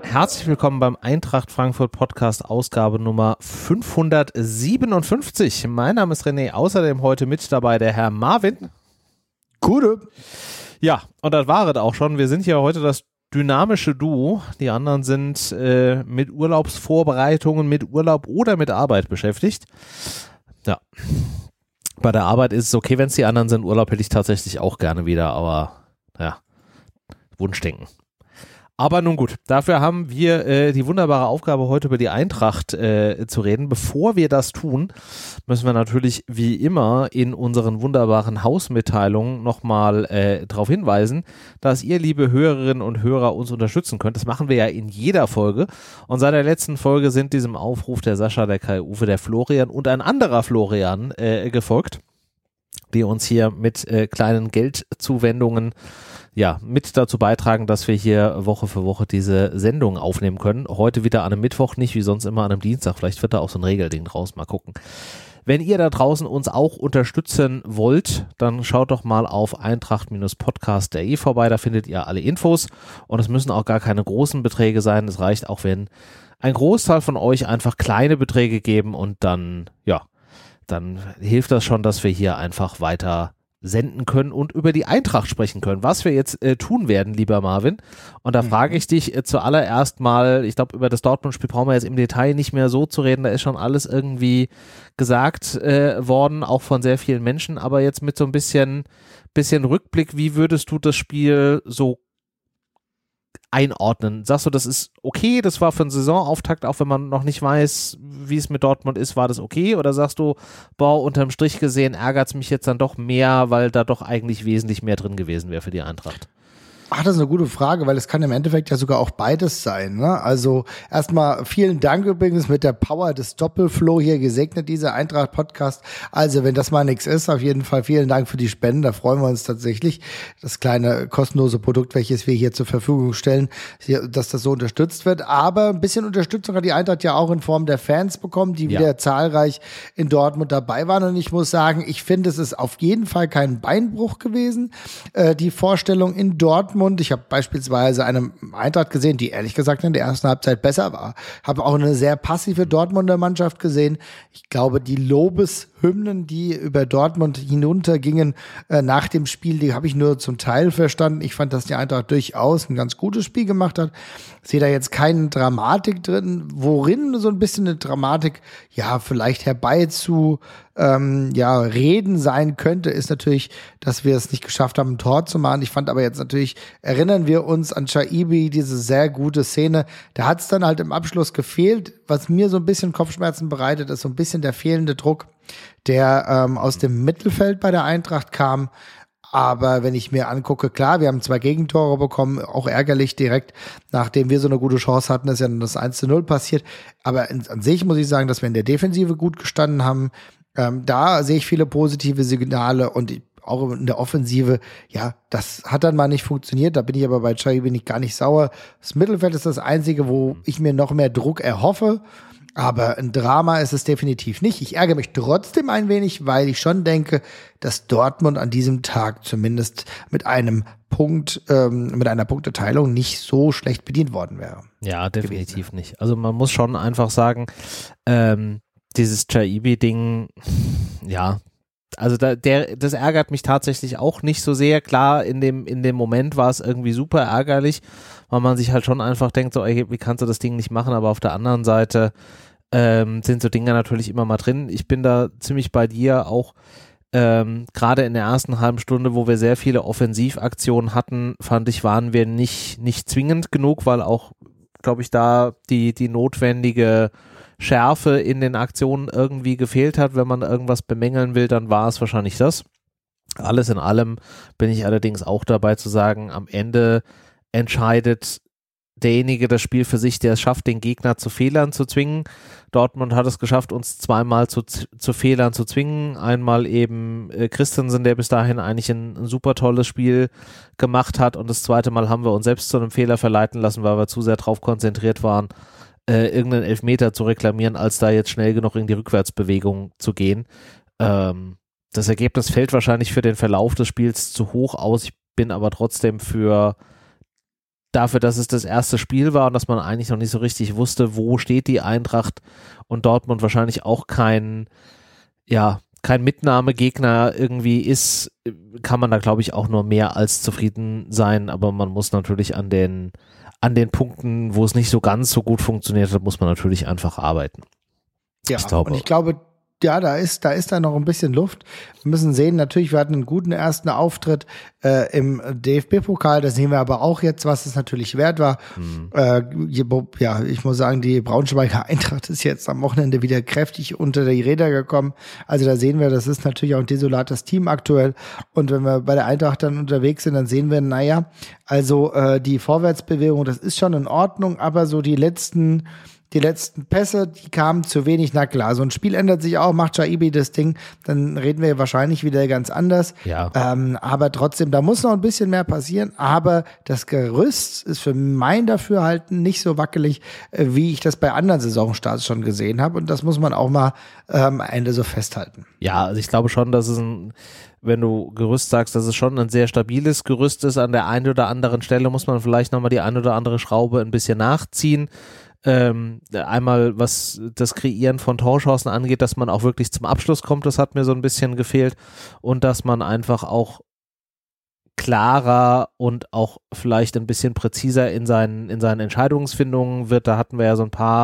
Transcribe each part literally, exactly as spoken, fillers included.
Herzlich willkommen beim Eintracht Frankfurt Podcast, Ausgabe Nummer fünfhundertsiebenundfünfzig. Mein Name ist René, außerdem heute mit dabei der Herr Marvin. Gute. Ja, und das war es auch schon. Wir sind hier heute das dynamische Duo. Die anderen sind äh, mit Urlaubsvorbereitungen, mit Urlaub oder mit Arbeit beschäftigt. Ja, bei der Arbeit ist es okay, wenn es die anderen sind. Urlaub hätte ich tatsächlich auch gerne wieder, aber ja, Wunschdenken. Aber nun gut, dafür haben wir äh, die wunderbare Aufgabe, heute über die Eintracht äh, zu reden. Bevor wir das tun, müssen wir natürlich wie immer in unseren wunderbaren Hausmitteilungen nochmal äh, darauf hinweisen, dass ihr, liebe Hörerinnen und Hörer, uns unterstützen könnt. Das machen wir ja in jeder Folge. Und seit der letzten Folge sind diesem Aufruf der Sascha, der Kai Uwe, der Florian und ein anderer Florian äh, gefolgt, die uns hier mit äh, kleinen Geldzuwendungen ja, mit dazu beitragen, dass wir hier Woche für Woche diese Sendung aufnehmen können. Heute wieder an einem Mittwoch, nicht wie sonst immer an einem Dienstag. Vielleicht wird da auch so ein Regelding draus, mal gucken. Wenn ihr da draußen uns auch unterstützen wollt, dann schaut doch mal auf eintracht Podcast punkt de vorbei, da findet ihr alle Infos und es müssen auch gar keine großen Beträge sein. Es reicht auch, wenn ein Großteil von euch einfach kleine Beträge geben und dann, ja, dann hilft das schon, dass wir hier einfach weiter senden können und über die Eintracht sprechen können, was wir jetzt äh, tun werden, lieber Marvin. Und da mhm. frage ich dich äh, zuallererst mal, ich glaube, über das Dortmund-Spiel brauchen wir jetzt im Detail nicht mehr so zu reden, da ist schon alles irgendwie gesagt äh, worden, auch von sehr vielen Menschen, aber jetzt mit so ein bisschen, bisschen Rückblick, wie würdest du das Spiel so einordnen? Sagst du, das ist okay, das war für einen Saisonauftakt, auch wenn man noch nicht weiß, wie es mit Dortmund ist, war das okay? Oder sagst du, boah, unterm Strich gesehen ärgert es mich jetzt dann doch mehr, weil da doch eigentlich wesentlich mehr drin gewesen wäre für die Eintracht? Ach, das ist eine gute Frage, weil es kann im Endeffekt ja sogar auch beides sein, ne? Also erstmal vielen Dank übrigens mit der Power des Doppelflow hier gesegnet, dieser Eintracht-Podcast. Also wenn das mal nichts ist, auf jeden Fall vielen Dank für die Spenden, da freuen wir uns tatsächlich. Das kleine kostenlose Produkt, welches wir hier zur Verfügung stellen, dass das so unterstützt wird. Aber ein bisschen Unterstützung hat die Eintracht ja auch in Form der Fans bekommen, die ja wieder zahlreich in Dortmund dabei waren. Und ich muss sagen, ich finde, es ist auf jeden Fall kein Beinbruch gewesen, äh, die Vorstellung in Dortmund. Ich habe beispielsweise eine Eintracht gesehen, die ehrlich gesagt in der ersten Halbzeit besser war. Habe auch eine sehr passive Dortmunder Mannschaft gesehen. Ich glaube, die Lobeshymnen, die über Dortmund hinuntergingen äh, nach dem Spiel, die habe ich nur zum Teil verstanden. Ich fand, dass die Eintracht durchaus ein ganz gutes Spiel gemacht hat. Ich sehe da jetzt keine Dramatik drin, worin so ein bisschen eine Dramatik, ja, vielleicht herbei zu Ähm, ja, reden sein könnte, ist natürlich, dass wir es nicht geschafft haben, ein Tor zu machen. Ich fand aber jetzt natürlich, erinnern wir uns an Chaibi, diese sehr gute Szene, da hat es dann halt im Abschluss gefehlt. Was mir so ein bisschen Kopfschmerzen bereitet, ist so ein bisschen der fehlende Druck, der ähm, aus dem Mittelfeld bei der Eintracht kam. Aber wenn ich mir angucke, klar, wir haben zwei Gegentore bekommen, auch ärgerlich direkt, nachdem wir so eine gute Chance hatten, ist ja dann das eins zu null passiert. Aber in, an sich muss ich sagen, dass wir in der Defensive gut gestanden haben. Ähm, da sehe ich viele positive Signale und auch in der Offensive, ja, das hat dann mal nicht funktioniert, da bin ich aber bei Chaibi nicht gar nicht sauer. Das Mittelfeld ist das Einzige, wo ich mir noch mehr Druck erhoffe, aber ein Drama ist es definitiv nicht. Ich ärgere mich trotzdem ein wenig, weil ich schon denke, dass Dortmund an diesem Tag zumindest mit einem Punkt, ähm, mit einer Punkteteilung nicht so schlecht bedient worden wäre. Ja, definitiv gewesen. Nicht. Also man muss schon einfach sagen, ähm, dieses Chaibi-Ding, ja, also da, der, das ärgert mich tatsächlich auch nicht so sehr. Klar, in dem, in dem Moment war es irgendwie super ärgerlich, weil man sich halt schon einfach denkt, so, ey, wie kannst du das Ding nicht machen? Aber auf der anderen Seite ähm, sind so Dinge natürlich immer mal drin. Ich bin da ziemlich bei dir, auch ähm, gerade in der ersten halben Stunde, wo wir sehr viele Offensivaktionen hatten, fand ich, waren wir nicht, nicht zwingend genug, weil auch, glaube ich, da die, die notwendige Schärfe in den Aktionen irgendwie gefehlt hat. Wenn man irgendwas bemängeln will, dann war es wahrscheinlich das. Alles in allem bin ich allerdings auch dabei zu sagen, am Ende entscheidet derjenige das Spiel für sich, der es schafft, den Gegner zu Fehlern zu zwingen. Dortmund hat es geschafft, uns zweimal zu, zu Fehlern zu zwingen. Einmal eben äh, Christensen, der bis dahin eigentlich ein, ein super tolles Spiel gemacht hat, und das zweite Mal haben wir uns selbst zu einem Fehler verleiten lassen, weil wir zu sehr darauf konzentriert waren, äh, irgendeinen Elfmeter zu reklamieren, als da jetzt schnell genug in die Rückwärtsbewegung zu gehen. Ähm, das Ergebnis fällt wahrscheinlich für den Verlauf des Spiels zu hoch aus. Ich bin aber trotzdem für dafür, dass es das erste Spiel war und dass man eigentlich noch nicht so richtig wusste, wo steht die Eintracht und Dortmund wahrscheinlich auch kein, ja, kein Mitnahmegegner irgendwie ist, kann man da, glaube ich, auch nur mehr als zufrieden sein, aber man muss natürlich an den, an den Punkten, wo es nicht so ganz so gut funktioniert hat, muss man natürlich einfach arbeiten. Ja, ich glaube, und ich glaube, ja, da ist, da ist da noch ein bisschen Luft. Wir müssen sehen, natürlich, wir hatten einen guten ersten Auftritt äh, im D F B-Pokal, da sehen wir aber auch jetzt, was es natürlich wert war. Mhm. Äh, ja, ich muss sagen, die Braunschweiger Eintracht ist jetzt am Wochenende wieder kräftig unter die Räder gekommen. Also da sehen wir, das ist natürlich auch ein desolates Team aktuell. Und wenn wir bei der Eintracht dann unterwegs sind, dann sehen wir, naja, also äh, die Vorwärtsbewegung, das ist schon in Ordnung, aber so die letzten Die letzten Pässe, die kamen zu wenig. Na klar, so ein Spiel ändert sich auch, macht Shaibi das Ding, dann reden wir wahrscheinlich wieder ganz anders. Ja. Ähm, aber trotzdem, da muss noch ein bisschen mehr passieren. Aber das Gerüst ist für mein Dafürhalten nicht so wackelig, äh, wie ich das bei anderen Saisonstarts schon gesehen habe. Und das muss man auch mal ähm, am Ende so festhalten. Ja, also ich glaube schon, dass es ein, wenn du Gerüst sagst, dass es schon ein sehr stabiles Gerüst ist. An der einen oder anderen Stelle muss man vielleicht nochmal die eine oder andere Schraube ein bisschen nachziehen. Ähm, einmal was das Kreieren von Torchancen angeht, dass man auch wirklich zum Abschluss kommt, das hat mir so ein bisschen gefehlt und dass man einfach auch klarer und auch vielleicht ein bisschen präziser in seinen, in seinen Entscheidungsfindungen wird. Da hatten wir ja so ein paar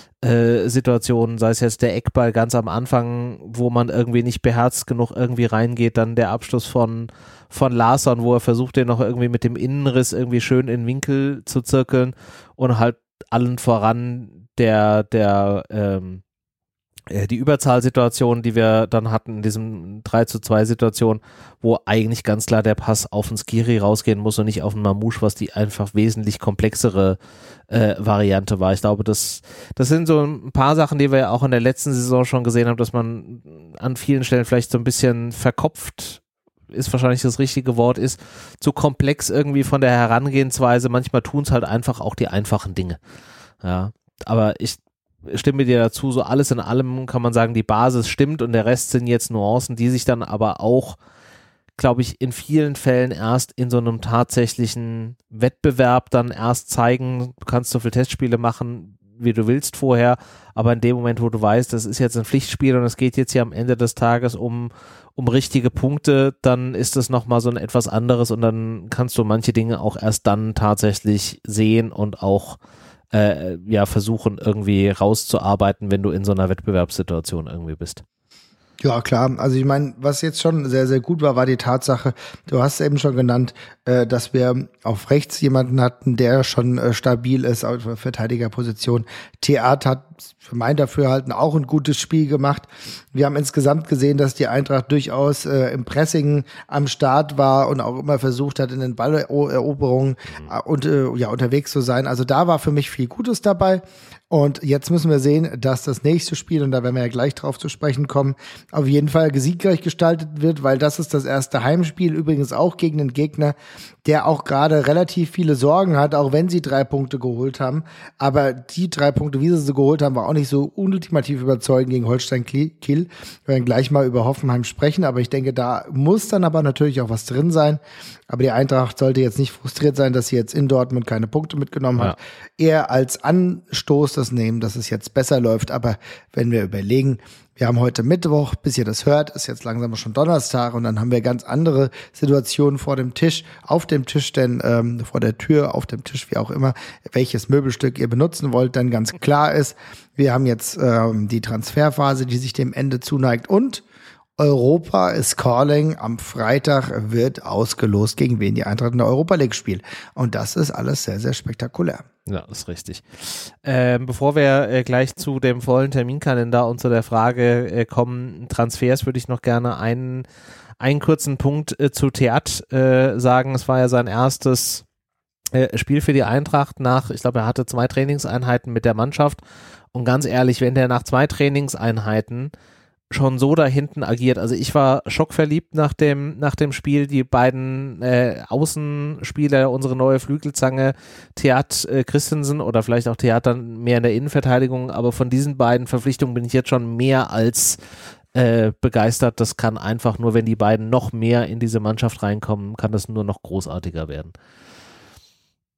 äh, Situationen, sei es jetzt der Eckball ganz am Anfang, wo man irgendwie nicht beherzt genug irgendwie reingeht, dann der Abschluss von von Larsson, wo er versucht, den noch irgendwie mit dem Innenriss irgendwie schön in den Winkel zu zirkeln und halt allen voran der, der, ähm, äh, die Überzahlsituation, die wir dann hatten in diesem drei zu zwei Situation, wo eigentlich ganz klar der Pass auf den Skiri rausgehen muss und nicht auf den Mamouche, was die einfach wesentlich komplexere äh, Variante war. Ich glaube, das, das sind so ein paar Sachen, die wir ja auch in der letzten Saison schon gesehen haben, dass man an vielen Stellen vielleicht so ein bisschen verkopft ist wahrscheinlich das richtige Wort, ist zu komplex irgendwie von der Herangehensweise. Manchmal tun es halt einfach auch die einfachen Dinge. Ja, aber ich stimme dir dazu, so alles in allem kann man sagen, die Basis stimmt und der Rest sind jetzt Nuancen, die sich dann aber auch, glaube ich, in vielen Fällen erst in so einem tatsächlichen Wettbewerb dann erst zeigen. Du kannst so viele Testspiele machen, wie du willst vorher, aber in dem Moment, wo du weißt, das ist jetzt ein Pflichtspiel und es geht jetzt hier am Ende des Tages um um richtige Punkte, dann ist das nochmal so ein etwas anderes und dann kannst du manche Dinge auch erst dann tatsächlich sehen und auch äh, ja versuchen irgendwie rauszuarbeiten, wenn du in so einer Wettbewerbssituation irgendwie bist. Ja, klar. Also ich meine, was jetzt schon sehr, sehr gut war, war die Tatsache, du hast eben schon genannt, äh, dass wir auf rechts jemanden hatten, der schon äh, stabil ist auf der Verteidigerposition. Theat hat für mein Dafürhalten auch ein gutes Spiel gemacht. Wir haben insgesamt gesehen, dass die Eintracht durchaus äh, im Pressing am Start war und auch immer versucht hat, in den Balleroberungen äh, und äh, ja unterwegs zu sein. Also da war für mich viel Gutes dabei. Und jetzt müssen wir sehen, dass das nächste Spiel, und da werden wir ja gleich drauf zu sprechen kommen, auf jeden Fall siegreich gestaltet wird, weil das ist das erste Heimspiel, übrigens auch gegen einen Gegner, der auch gerade relativ viele Sorgen hat, auch wenn sie drei Punkte geholt haben. Aber die drei Punkte, wie sie sie geholt haben, war auch nicht so ultimativ überzeugend gegen Holstein Kiel. Wir werden gleich mal über Hoffenheim sprechen, aber ich denke, da muss dann aber natürlich auch was drin sein. Aber die Eintracht sollte jetzt nicht frustriert sein, dass sie jetzt in Dortmund keine Punkte mitgenommen hat. Ja. Eher als Anstoß das nehmen, dass es jetzt besser läuft. Aber wenn wir überlegen, wir haben heute Mittwoch, bis ihr das hört, ist jetzt langsam schon Donnerstag und dann haben wir ganz andere Situationen vor dem Tisch, auf dem Tisch, denn ähm, vor der Tür, auf dem Tisch, wie auch immer, welches Möbelstück ihr benutzen wollt, dann ganz klar ist, wir haben jetzt ähm, die Transferphase, die sich dem Ende zuneigt und Europa is calling. Am Freitag wird ausgelost, gegen wen die Eintracht in der Europa League spielt. Und das ist alles sehr, sehr spektakulär. Ja, ist richtig. Ähm, bevor wir äh, gleich zu dem vollen Terminkalender und zu der Frage äh, kommen, Transfers, würde ich noch gerne einen, einen kurzen Punkt äh, zu Theat äh, sagen. Es war ja sein erstes äh, Spiel für die Eintracht nach, ich glaube, er hatte zwei Trainingseinheiten mit der Mannschaft. Und ganz ehrlich, wenn der nach zwei Trainingseinheiten schon so da hinten agiert. Also ich war schockverliebt nach dem, nach dem Spiel. Die beiden äh, Außenspieler, unsere neue Flügelzange, Theat äh, Christensen oder vielleicht auch Theat dann mehr in der Innenverteidigung, aber von diesen beiden Verpflichtungen bin ich jetzt schon mehr als äh, begeistert. Das kann einfach nur, wenn die beiden noch mehr in diese Mannschaft reinkommen, kann das nur noch großartiger werden.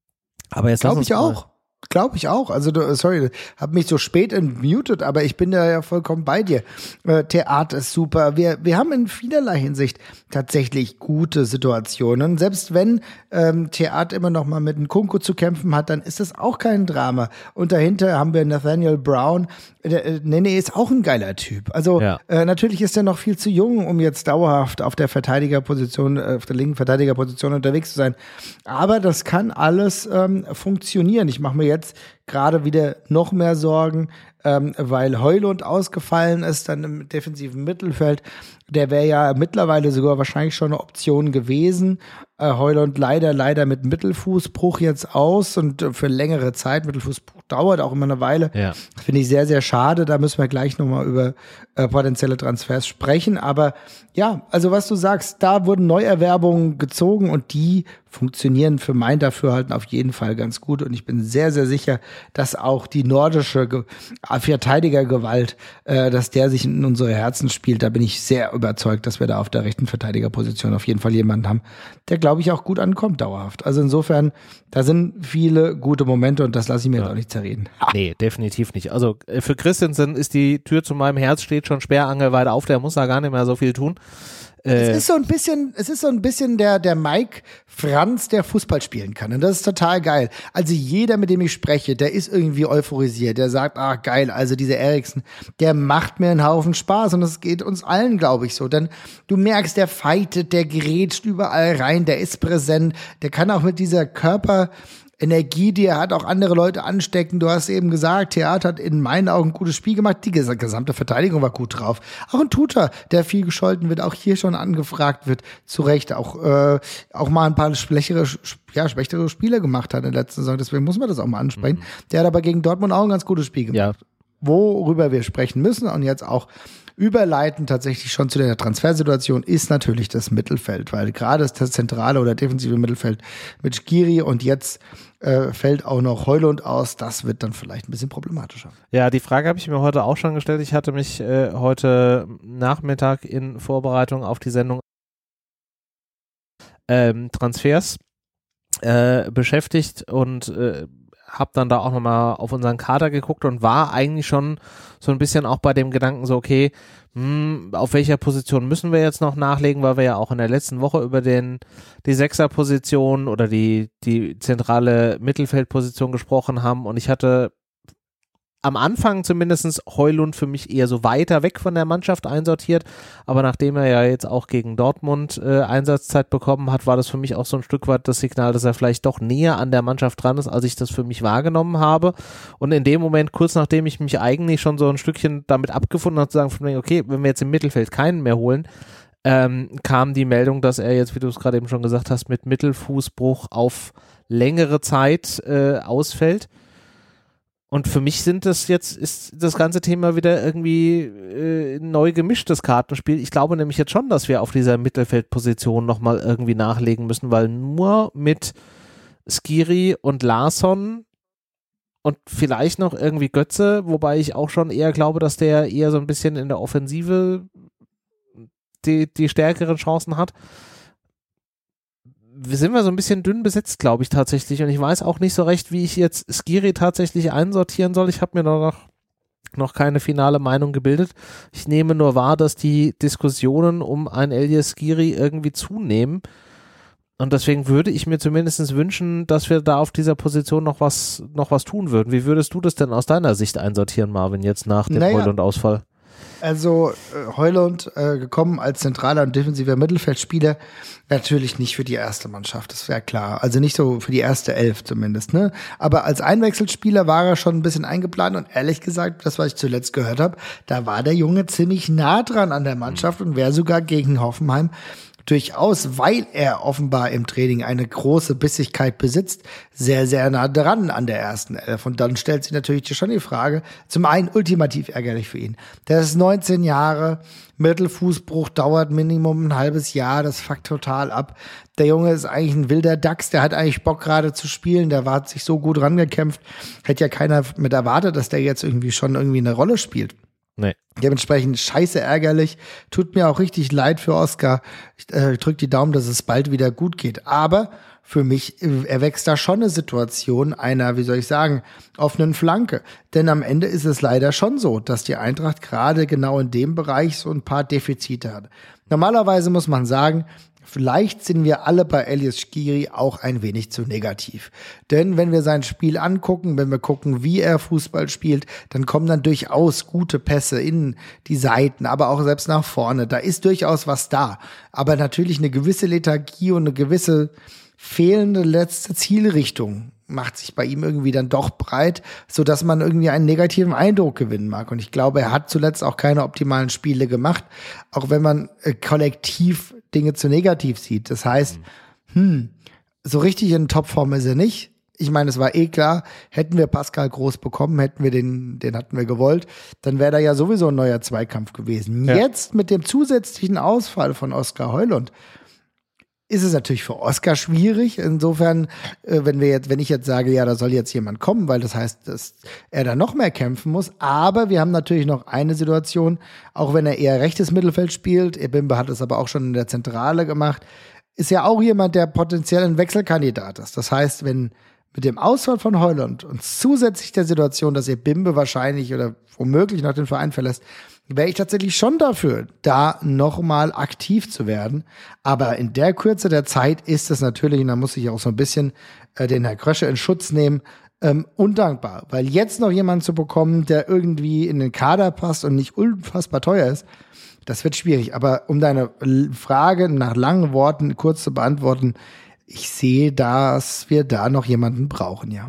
Aber jetzt glaube ich auch. Glaube ich auch. Also, du, sorry, habe mich so spät entmutet, aber ich bin da ja vollkommen bei dir. Äh, Theater ist super. Wir, wir haben in vielerlei Hinsicht tatsächlich gute Situationen. Selbst wenn ähm, Theater immer noch mal mit einem Kunku zu kämpfen hat, dann ist das auch kein Drama. Und dahinter haben wir Nathaniel Brown. Äh, Nene ist auch ein geiler Typ. Also ja. äh, natürlich ist er noch viel zu jung, um jetzt dauerhaft auf der Verteidigerposition, äh, auf der linken Verteidigerposition unterwegs zu sein. Aber das kann alles ähm, funktionieren. Ich mache mir jetzt gerade wieder noch mehr Sorgen, ähm, weil Højlund ausgefallen ist, dann im defensiven Mittelfeld. Der wäre ja mittlerweile sogar wahrscheinlich schon eine Option gewesen. Äh, Højlund leider, leider mit Mittelfußbruch jetzt aus und äh, für längere Zeit. Mittelfußbruch dauert auch immer eine Weile. Ja. Finde ich sehr, sehr schade. Da müssen wir gleich nochmal über äh, potenzielle Transfers sprechen. Aber ja, also was du sagst, da wurden Neuerwerbungen gezogen und die funktionieren für mein Dafürhalten auf jeden Fall ganz gut. Und ich bin sehr, sehr sicher, dass auch die nordische Ge- Verteidigergewalt, äh, dass der sich in unsere Herzen spielt. Da bin ich sehr überzeugt, dass wir da auf der rechten Verteidigerposition auf jeden Fall jemanden haben, der, glaube ich, auch gut ankommt dauerhaft. Also insofern, da sind viele gute Momente und das lasse ich mir ja. jetzt auch nicht zerreden. Ha. Nee, definitiv nicht. Also äh, für Christensen ist die Tür zu meinem Herz steht schon sperrangelweit auf, der muss da gar nicht mehr so viel tun. Es ist so ein bisschen, es ist so ein bisschen der, der Mike Franz, der Fußball spielen kann. Und das ist total geil. Also jeder, mit dem ich spreche, der ist irgendwie euphorisiert. Der sagt, ah, geil, also dieser Eriksen, der macht mir einen Haufen Spaß. Und das geht uns allen, glaube ich, so. Denn du merkst, der fightet, der gerätscht überall rein, der ist präsent, der kann auch mit dieser Körper, Energie, die er hat, auch andere Leute anstecken. Du hast eben gesagt, Theater hat in meinen Augen ein gutes Spiel gemacht. Die gesamte Verteidigung war gut drauf. Auch ein Tuta, der viel gescholten wird, auch hier schon angefragt wird. Zu Recht auch, äh, auch mal ein paar schwächere, ja, schwächere Spiele gemacht hat in der letzten Saison. Deswegen muss man das auch mal ansprechen. Mhm. Der hat aber gegen Dortmund auch ein ganz gutes Spiel gemacht. Ja. Worüber wir sprechen müssen und jetzt auch überleiten tatsächlich schon zu der Transfersituation ist natürlich das Mittelfeld, weil gerade das zentrale oder defensive Mittelfeld mit Skiri und jetzt äh, fällt auch noch Højlund aus, das wird dann vielleicht ein bisschen problematischer. Ja, die Frage habe ich mir heute auch schon gestellt. Ich hatte mich äh, heute Nachmittag in Vorbereitung auf die Sendung ähm, Transfers äh, beschäftigt und äh, habe dann da auch nochmal auf unseren Kader geguckt und war eigentlich schon so ein bisschen auch bei dem Gedanken so, okay, hm, auf welcher Position müssen wir jetzt noch nachlegen, weil wir ja auch in der letzten Woche über den die Sechserposition oder die die zentrale Mittelfeldposition gesprochen haben und ich hatte am Anfang zumindest Højlund für mich eher so weiter weg von der Mannschaft einsortiert, aber nachdem er ja jetzt auch gegen Dortmund äh, Einsatzzeit bekommen hat, war das für mich auch so ein Stück weit das Signal, dass er vielleicht doch näher an der Mannschaft dran ist, als ich das für mich wahrgenommen habe. Und in dem Moment, kurz nachdem ich mich eigentlich schon so ein Stückchen damit abgefunden habe, zu sagen, von mir, okay, wenn wir jetzt im Mittelfeld keinen mehr holen, ähm, kam die Meldung, dass er jetzt, wie du es gerade eben schon gesagt hast, mit Mittelfußbruch auf längere Zeit äh, ausfällt. Und für mich sind das jetzt, ist das ganze Thema wieder irgendwie äh, neu gemischtes Kartenspiel. Ich glaube nämlich jetzt schon, dass wir auf dieser Mittelfeldposition nochmal irgendwie nachlegen müssen, weil nur mit Skiri und Larsson und vielleicht noch irgendwie Götze, wobei ich auch schon eher glaube, dass der eher so ein bisschen in der Offensive die, die stärkeren Chancen hat. Sind wir so ein bisschen dünn besetzt, glaube ich, tatsächlich. Und ich weiß auch nicht so recht, wie ich jetzt Skiri tatsächlich einsortieren soll. Ich habe mir da noch, noch keine finale Meinung gebildet. Ich nehme nur wahr, dass die Diskussionen um ein Elias Skiri irgendwie zunehmen. Und deswegen würde ich mir zumindest wünschen, dass wir da auf dieser Position noch was, noch was tun würden. Wie würdest du das denn aus deiner Sicht einsortieren, Marvin, jetzt nach dem naja. Højlund-Ausfall? Also äh, Højlund äh, gekommen als zentraler und defensiver Mittelfeldspieler, natürlich nicht für die erste Mannschaft, das wäre klar. Also nicht so für die erste Elf zumindest, ne? Aber als Einwechselspieler war er schon ein bisschen eingeplant und ehrlich gesagt, das, was ich zuletzt gehört habe, da war der Junge ziemlich nah dran an der Mannschaft und wäre sogar gegen Hoffenheim durchaus, weil er offenbar im Training eine große Bissigkeit besitzt, sehr, sehr nah dran an der ersten Elf. Und dann stellt sich natürlich schon die Frage, zum einen ultimativ ärgerlich für ihn. Der ist neunzehn Jahre, Mittelfußbruch dauert Minimum ein halbes Jahr, das fuckt total ab. Der Junge ist eigentlich ein wilder Dachs, der hat eigentlich Bock gerade zu spielen, der hat sich so gut rangekämpft, hätte ja keiner mit erwartet, dass der jetzt irgendwie schon irgendwie eine Rolle spielt. Nee. Dementsprechend scheiße ärgerlich. Tut mir auch richtig leid für Oscar. Ich äh, drücke die Daumen, dass es bald wieder gut geht. Aber für mich äh, erwächst da schon eine Situation einer, wie soll ich sagen, offenen Flanke. Denn am Ende ist es leider schon so, dass die Eintracht gerade genau in dem Bereich so ein paar Defizite hat. Normalerweise muss man sagen, vielleicht sind wir alle bei Elias Skiri auch ein wenig zu negativ. Denn wenn wir sein Spiel angucken, wenn wir gucken, wie er Fußball spielt, dann kommen dann durchaus gute Pässe in die Seiten, aber auch selbst nach vorne. Da ist durchaus was da. Aber natürlich eine gewisse Lethargie und eine gewisse fehlende letzte Zielrichtung macht sich bei ihm irgendwie dann doch breit, so dass man irgendwie einen negativen Eindruck gewinnen mag. Und ich glaube, er hat zuletzt auch keine optimalen Spiele gemacht, auch wenn man äh, kollektiv Dinge zu negativ sieht. Das heißt, hm, so richtig in Topform ist er nicht. Ich meine, es war eh klar, hätten wir Pascal Groß bekommen, hätten wir den, den hatten wir gewollt, dann wäre da ja sowieso ein neuer Zweikampf gewesen. Ja. Jetzt mit dem zusätzlichen Ausfall von Oskar Højlund ist es natürlich für Oscar schwierig. Insofern, äh, wenn wir jetzt, wenn ich jetzt sage, ja, da soll jetzt jemand kommen, weil das heißt, dass er da noch mehr kämpfen muss. Aber wir haben natürlich noch eine Situation, auch wenn er eher rechtes Mittelfeld spielt, Ebimbe hat es aber auch schon in der Zentrale gemacht, ist ja auch jemand, der potenziell ein Wechselkandidat ist. Das heißt, wenn mit dem Ausfall von Højlund und zusätzlich der Situation, dass Ebimbe wahrscheinlich oder womöglich noch den Verein verlässt, wäre ich tatsächlich schon dafür, da nochmal aktiv zu werden. Aber in der Kürze der Zeit ist es natürlich, und da muss ich auch so ein bisschen äh, den Herr Krösche in Schutz nehmen, ähm, undankbar. Weil jetzt noch jemanden zu bekommen, der irgendwie in den Kader passt und nicht unfassbar teuer ist, das wird schwierig. Aber um deine Frage nach langen Worten kurz zu beantworten, ich sehe, dass wir da noch jemanden brauchen, ja.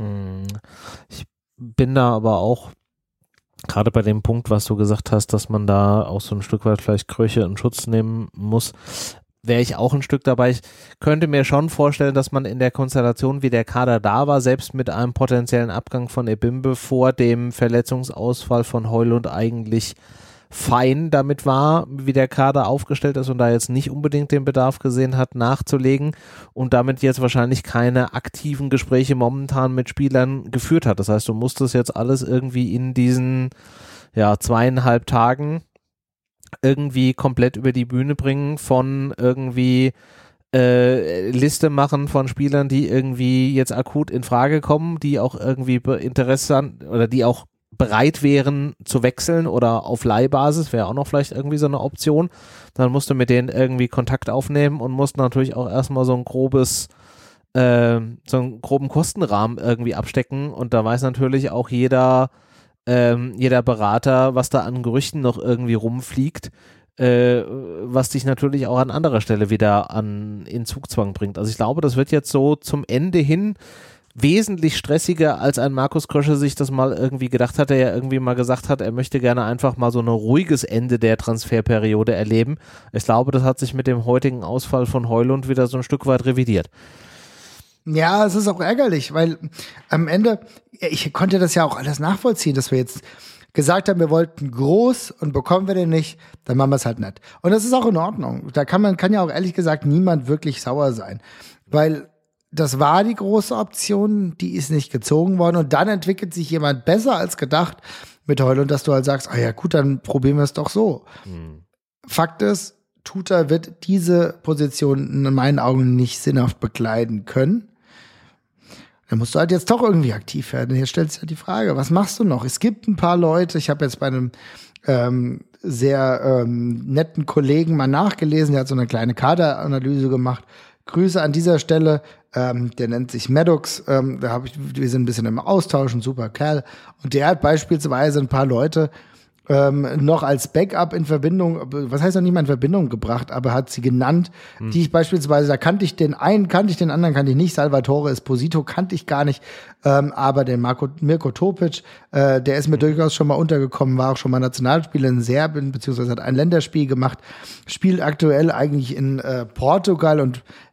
Ich bin da aber auch gerade bei dem Punkt, was du gesagt hast, dass man da auch so ein Stück weit vielleicht Kröche in Schutz nehmen muss, wäre ich auch ein Stück dabei. Ich könnte mir schon vorstellen, dass man in der Konstellation, wie der Kader da war, selbst mit einem potenziellen Abgang von Ebimbe vor dem Verletzungsausfall von Højlund eigentlich fein damit war, wie der Kader aufgestellt ist und da jetzt nicht unbedingt den Bedarf gesehen hat, nachzulegen und damit jetzt wahrscheinlich keine aktiven Gespräche momentan mit Spielern geführt hat. Das heißt, du musstest jetzt alles irgendwie in diesen ja, zweieinhalb Tagen irgendwie komplett über die Bühne bringen, von irgendwie äh, Liste machen von Spielern, die irgendwie jetzt akut in Frage kommen, die auch irgendwie interessant oder die auch bereit wären zu wechseln oder auf Leihbasis, wäre auch noch vielleicht irgendwie so eine Option. Dann musst du mit denen irgendwie Kontakt aufnehmen und musst natürlich auch erstmal so ein grobes, äh, so einen groben Kostenrahmen irgendwie abstecken und da weiß natürlich auch jeder, ähm, jeder Berater, was da an Gerüchten noch irgendwie rumfliegt, äh, was dich natürlich auch an anderer Stelle wieder an in Zugzwang bringt. Also ich glaube, das wird jetzt so zum Ende hin wesentlich stressiger, als ein Markus Krösche sich das mal irgendwie gedacht hat, der ja irgendwie mal gesagt hat, er möchte gerne einfach mal so ein ruhiges Ende der Transferperiode erleben. Ich glaube, das hat sich mit dem heutigen Ausfall von Højlund wieder so ein Stück weit revidiert. Ja, es ist auch ärgerlich, weil am Ende, ich konnte das ja auch alles nachvollziehen, dass wir jetzt gesagt haben, wir wollten groß und bekommen wir den nicht, dann machen wir es halt nicht. Und das ist auch in Ordnung. Da kann man, kann ja auch ehrlich gesagt niemand wirklich sauer sein, weil das war die große Option, die ist nicht gezogen worden und dann entwickelt sich jemand besser als gedacht mit Højlund, dass du halt sagst, ah ja gut, dann probieren wir es doch so. Hm. Fakt ist, Tuta wird diese Position in meinen Augen nicht sinnhaft bekleiden können. Dann musst du halt jetzt doch irgendwie aktiv werden. Hier stellt sich ja die Frage, was machst du noch? Es gibt ein paar Leute, ich habe jetzt bei einem ähm, sehr ähm, netten Kollegen mal nachgelesen, der hat so eine kleine Kaderanalyse gemacht. Grüße an dieser Stelle, ähm, der nennt sich Maddox, ähm, da habe ich, wir sind ein bisschen im Austausch, ein super Kerl. Und der hat beispielsweise ein paar Leute ähm, noch als Backup in Verbindung, was heißt noch nicht mal in Verbindung gebracht, aber hat sie genannt, hm. die ich beispielsweise, da kannte ich den einen, kannte ich den anderen, kannte ich nicht, Salvatore Esposito kannte ich gar nicht, ähm, aber den Marco, Mirko Topic, äh, der ist mir durchaus schon mal untergekommen, war auch schon mal Nationalspieler in Serbien, beziehungsweise hat ein Länderspiel gemacht, spielt aktuell eigentlich in äh, Portugal und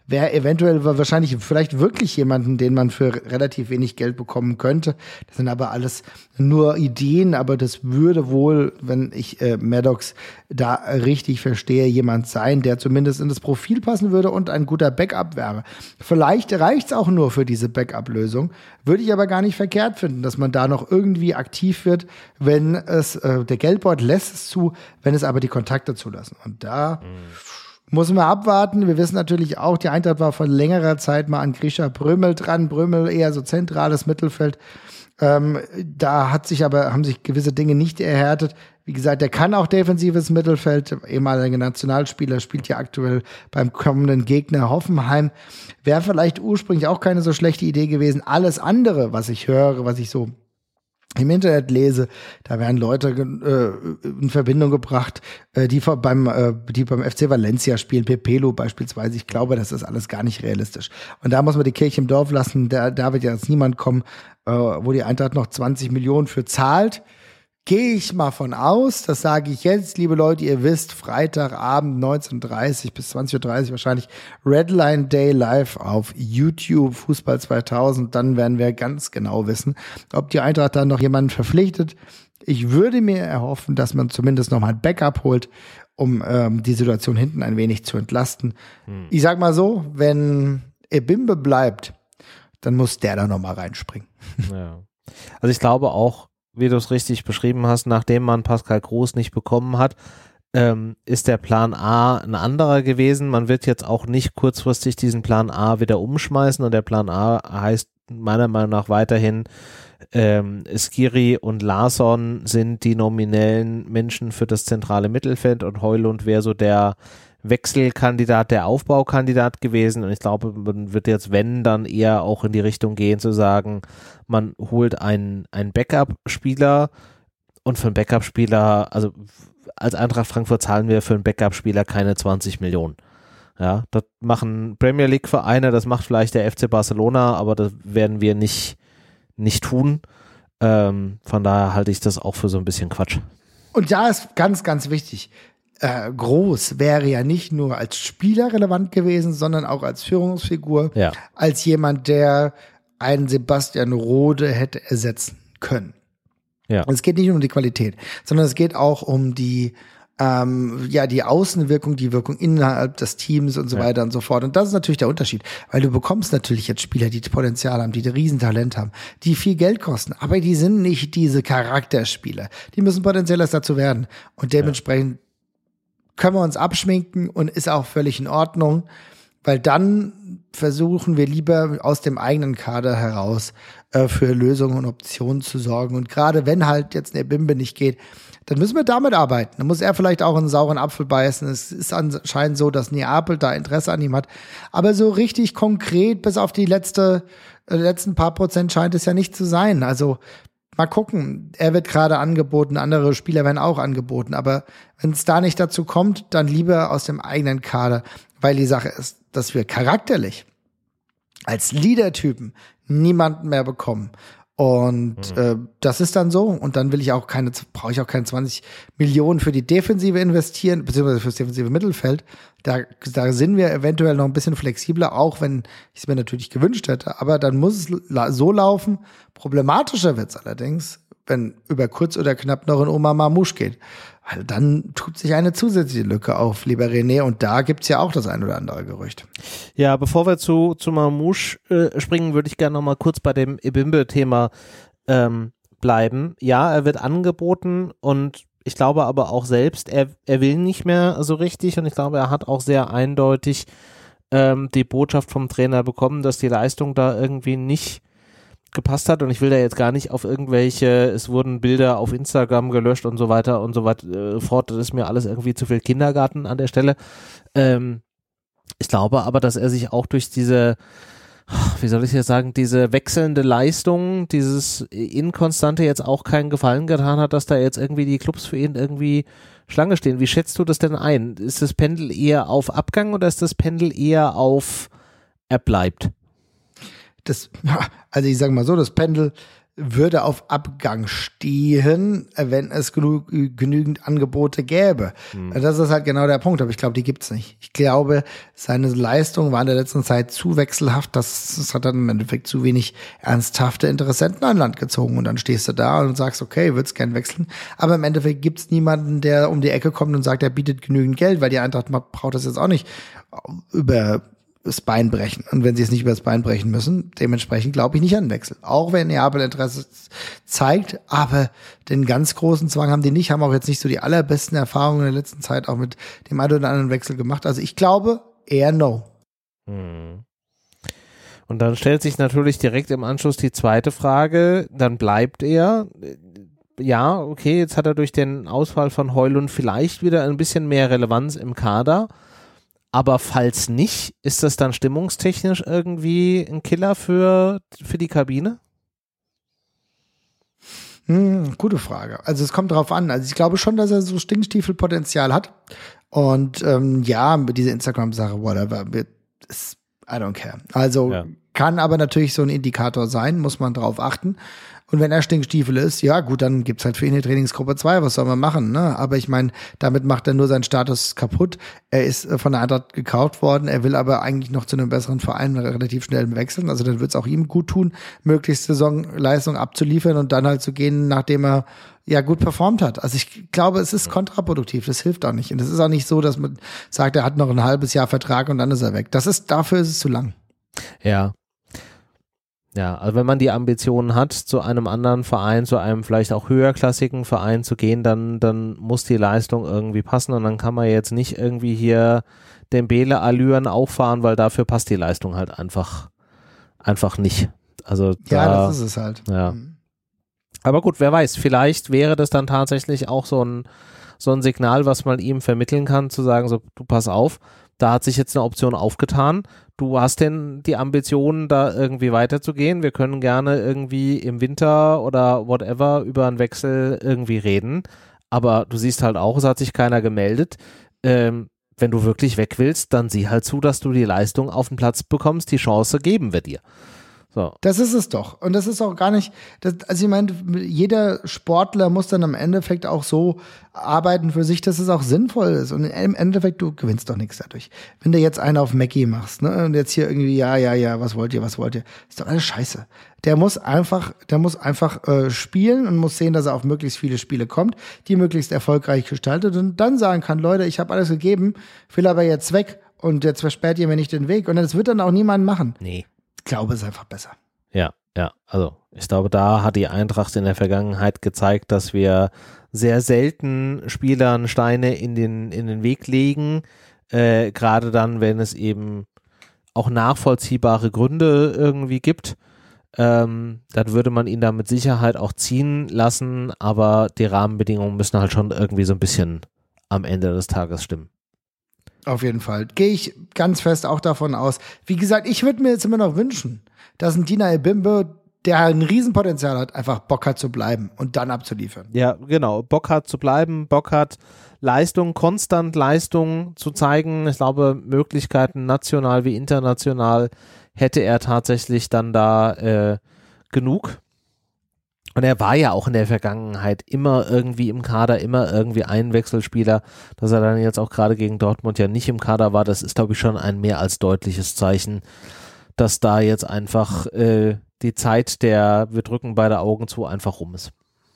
wäre eventuell wahrscheinlich vielleicht wirklich jemanden, den man für relativ wenig Geld bekommen könnte. Das sind aber alles nur Ideen, aber das würde wohl, wenn ich äh, Maddox da richtig verstehe, jemand sein, der zumindest in das Profil passen würde und ein guter Backup wäre. Vielleicht reicht's auch nur für diese Backup-Lösung. Würde ich aber gar nicht verkehrt finden, dass man da noch irgendwie aktiv wird, wenn es, äh, der Geldbeutel lässt es zu, wenn es aber die Kontakte zulassen. Und da mhm. muss man abwarten. Wir wissen natürlich auch, die Eintracht war vor längerer Zeit mal an Grisha Brömel dran. Brömel eher so zentrales Mittelfeld. Ähm, da hat sich aber, haben sich gewisse Dinge nicht erhärtet. Wie gesagt, der kann auch defensives Mittelfeld. Ehemaliger Nationalspieler, spielt ja aktuell beim kommenden Gegner Hoffenheim. Wäre vielleicht ursprünglich auch keine so schlechte Idee gewesen. Alles andere, was ich höre, was ich so im Internet lese, da werden Leute äh, in Verbindung gebracht, äh, die beim äh, die beim F C Valencia spielen, Pepelu beispielsweise. Ich glaube, das ist alles gar nicht realistisch. Und da muss man die Kirche im Dorf lassen. Da, da wird ja jetzt niemand kommen, äh, wo die Eintracht noch zwanzig Millionen für zahlt. Gehe ich mal von aus, das sage ich jetzt, liebe Leute, ihr wisst, Freitagabend neunzehn Uhr dreißig bis zwanzig Uhr dreißig wahrscheinlich Redline Day live auf YouTube, Fußball zweitausend, dann werden wir ganz genau wissen, ob die Eintracht dann noch jemanden verpflichtet. Ich würde mir erhoffen, dass man zumindest noch mal ein Backup holt, um ähm, die Situation hinten ein wenig zu entlasten. Hm. Ich sag mal so, wenn Ebimbe bleibt, dann muss der da noch mal reinspringen. Ja. Also ich glaube auch, wie du es richtig beschrieben hast, nachdem man Pascal Groß nicht bekommen hat, ähm, ist der Plan A ein anderer gewesen. Man wird jetzt auch nicht kurzfristig diesen Plan A wieder umschmeißen und der Plan A heißt meiner Meinung nach weiterhin, ähm, Skiri und Larsson sind die nominellen Menschen für das zentrale Mittelfeld und Højlund wäre so der Wechselkandidat, der Aufbaukandidat gewesen und ich glaube, man wird jetzt, wenn, dann eher auch in die Richtung gehen, zu sagen, man holt einen, einen Backup-Spieler und für einen Backup-Spieler, also als Eintracht Frankfurt zahlen wir für einen Backup-Spieler keine zwanzig Millionen. Ja, das machen Premier League-Vereine, das macht vielleicht der F C Barcelona, aber das werden wir nicht, nicht tun. Ähm, von daher halte ich das auch für so ein bisschen Quatsch. Und da ist ganz, ganz wichtig, Äh, Groß wäre ja nicht nur als Spieler relevant gewesen, sondern auch als Führungsfigur, ja. als jemand, der einen Sebastian Rode hätte ersetzen können. Ja. Und es geht nicht nur um die Qualität, sondern es geht auch um die ähm, ja die Außenwirkung, die Wirkung innerhalb des Teams und so ja. weiter und so fort. Und das ist natürlich der Unterschied, weil du bekommst natürlich jetzt Spieler, die Potenzial haben, die ein Riesentalent haben, die viel Geld kosten, aber die sind nicht diese Charakterspieler. Die müssen potenziell erst dazu werden. Und dementsprechend ja. können wir uns abschminken und ist auch völlig in Ordnung, weil dann versuchen wir lieber aus dem eigenen Kader heraus äh, für Lösungen und Optionen zu sorgen. Und gerade wenn halt jetzt eine Bimbe nicht geht, dann müssen wir damit arbeiten. Dann muss er vielleicht auch einen sauren Apfel beißen. Es ist anscheinend so, dass Neapel da Interesse an ihm hat. Aber so richtig konkret bis auf die letzte, äh, letzten paar Prozent scheint es ja nicht zu sein. Also mal gucken, er wird gerade angeboten, andere Spieler werden auch angeboten, aber wenn es da nicht dazu kommt, dann lieber aus dem eigenen Kader, weil die Sache ist, dass wir charakterlich als Leader-Typen niemanden mehr bekommen. Und mhm. äh, das ist dann so. Und dann will ich auch keine, brauche ich auch keine zwanzig Millionen für die Defensive investieren, beziehungsweise fürs defensive Mittelfeld. Da, da sind wir eventuell noch ein bisschen flexibler, auch wenn ich es mir natürlich gewünscht hätte. Aber dann muss es la- so laufen. Problematischer wird's allerdings, wenn über kurz oder knapp noch in Omar Mamouche geht. Weil dann tut sich eine zusätzliche Lücke auf, lieber René. Und da gibt's ja auch das ein oder andere Gerücht. Ja, bevor wir zu, zu Mamouche äh, springen, würde ich gerne noch mal kurz bei dem Ebimbe-Thema ähm, bleiben. Ja, er wird angeboten und ich glaube aber auch selbst, er, er will nicht mehr so richtig und ich glaube, er hat auch sehr eindeutig ähm, die Botschaft vom Trainer bekommen, dass die Leistung da irgendwie nicht gepasst hat und ich will da jetzt gar nicht auf irgendwelche, es wurden Bilder auf Instagram gelöscht und so weiter und so weiter äh, fort, das ist mir alles irgendwie zu viel Kindergarten an der Stelle. Ähm, ich glaube aber, dass er sich auch durch diese, wie soll ich jetzt sagen, diese wechselnde Leistung, dieses Inkonstante jetzt auch keinen Gefallen getan hat, dass da jetzt irgendwie die Clubs für ihn irgendwie Schlange stehen. Wie schätzt du das denn ein? Ist das Pendel eher auf Abgang oder ist das Pendel eher auf er bleibt? Das, also ich sage mal so, das Pendel würde auf Abgang stehen, wenn es genug, genügend Angebote gäbe. Hm. Das ist halt genau der Punkt, aber ich glaube, die gibt's nicht. Ich glaube, seine Leistungen waren in der letzten Zeit zu wechselhaft, das, das hat dann im Endeffekt zu wenig ernsthafte Interessenten an Land gezogen und dann stehst du da und sagst, okay, würdest gern wechseln, aber im Endeffekt gibt's niemanden, der um die Ecke kommt und sagt, er bietet genügend Geld, weil die Eintracht braucht das jetzt auch nicht über das Bein brechen. Und wenn sie es nicht über das Bein brechen müssen, dementsprechend glaube ich nicht an den Wechsel. Auch wenn Neapel Interesse zeigt, aber den ganz großen Zwang haben die nicht, haben auch jetzt nicht so die allerbesten Erfahrungen in der letzten Zeit auch mit dem einen oder anderen Wechsel gemacht. Also ich glaube eher no. Hm. Und dann stellt sich natürlich direkt im Anschluss die zweite Frage, dann bleibt er. Ja, okay, jetzt hat er durch den Ausfall von Højlund vielleicht wieder ein bisschen mehr Relevanz im Kader. Aber falls nicht, ist das dann stimmungstechnisch irgendwie ein Killer für, für die Kabine? Hm, gute Frage. Also es kommt drauf an. Also ich glaube schon, dass er so Stinkstiefelpotenzial hat. Und ähm, ja, diese Instagram-Sache, whatever, ist, I don't care. Also ja. Kann aber natürlich so ein Indikator sein, muss man drauf achten. Und wenn er Stinkstiefel ist, ja gut, dann gibt's halt für ihn eine Trainingsgruppe zwei, was soll man machen, ne? Aber ich meine, damit macht er nur seinen Status kaputt. Er ist von der Eintracht gekauft worden, er will aber eigentlich noch zu einem besseren Verein relativ schnell wechseln. Also dann wird's auch ihm gut tun, möglichst Saisonleistung abzuliefern und dann halt zu gehen, nachdem er ja gut performt hat. Also ich glaube, es ist kontraproduktiv, das hilft auch nicht. Und es ist auch nicht so, dass man sagt, er hat noch ein halbes Jahr Vertrag und dann ist er weg. Das ist, dafür ist es zu lang. Ja. Ja, also wenn man die Ambitionen hat, zu einem anderen Verein, zu einem vielleicht auch höherklassigen Verein zu gehen, dann, dann muss die Leistung irgendwie passen und dann kann man jetzt nicht irgendwie hier Dembele-Allüren auffahren, weil dafür passt die Leistung halt einfach, einfach nicht. Also da, ja, das ist es halt. Ja. Aber gut, wer weiß, vielleicht wäre das dann tatsächlich auch so ein, so ein Signal, was man ihm vermitteln kann, zu sagen, so, du pass auf, da hat sich jetzt eine Option aufgetan. Du hast denn die Ambition, da irgendwie weiterzugehen. Wir können gerne irgendwie im Winter oder whatever über einen Wechsel irgendwie reden. Aber du siehst halt auch, es hat sich keiner gemeldet. Ähm, wenn du wirklich weg willst, dann sieh halt zu, dass du die Leistung auf den Platz bekommst. Die Chance geben wir dir. So. Das ist es doch. Und das ist auch gar nicht, das, also ich meine, jeder Sportler muss dann im Endeffekt auch so arbeiten für sich, dass es auch sinnvoll ist. Und im Endeffekt, du gewinnst doch nichts dadurch. Wenn du jetzt einen auf Mackie machst, ne, und jetzt hier irgendwie, ja, ja, ja, was wollt ihr, was wollt ihr, ist doch alles scheiße. Der muss einfach, der muss einfach äh, spielen und muss sehen, dass er auf möglichst viele Spiele kommt, die möglichst erfolgreich gestaltet und dann sagen kann, Leute, ich habe alles gegeben, will aber jetzt weg und jetzt versperrt ihr mir nicht den Weg. Und das wird dann auch niemand machen. Nee. Ich glaube, es ist einfach besser. Ja, ja, also ich glaube, da hat die Eintracht in der Vergangenheit gezeigt, dass wir sehr selten Spielern Steine in den, in den Weg legen, äh, gerade dann, wenn es eben auch nachvollziehbare Gründe irgendwie gibt, ähm, dann würde man ihn da mit Sicherheit auch ziehen lassen, aber die Rahmenbedingungen müssen halt schon irgendwie so ein bisschen am Ende des Tages stimmen. Auf jeden Fall. Gehe ich ganz fest auch davon aus. Wie gesagt, ich würde mir jetzt immer noch wünschen, dass ein Dina Ebimbe, der ein Riesenpotenzial hat, einfach Bock hat zu bleiben und dann abzuliefern. Ja, genau. Bock hat zu bleiben, Bock hat Leistung, konstant Leistung zu zeigen. Ich glaube, Möglichkeiten national wie international hätte er tatsächlich dann da äh, genug. Und er war ja auch in der Vergangenheit immer irgendwie im Kader, immer irgendwie ein Wechselspieler. Dass er dann jetzt auch gerade gegen Dortmund ja nicht im Kader war, das ist, glaube ich, schon ein mehr als deutliches Zeichen, dass da jetzt einfach äh, die Zeit der wir drücken beide Augen zu einfach rum ist.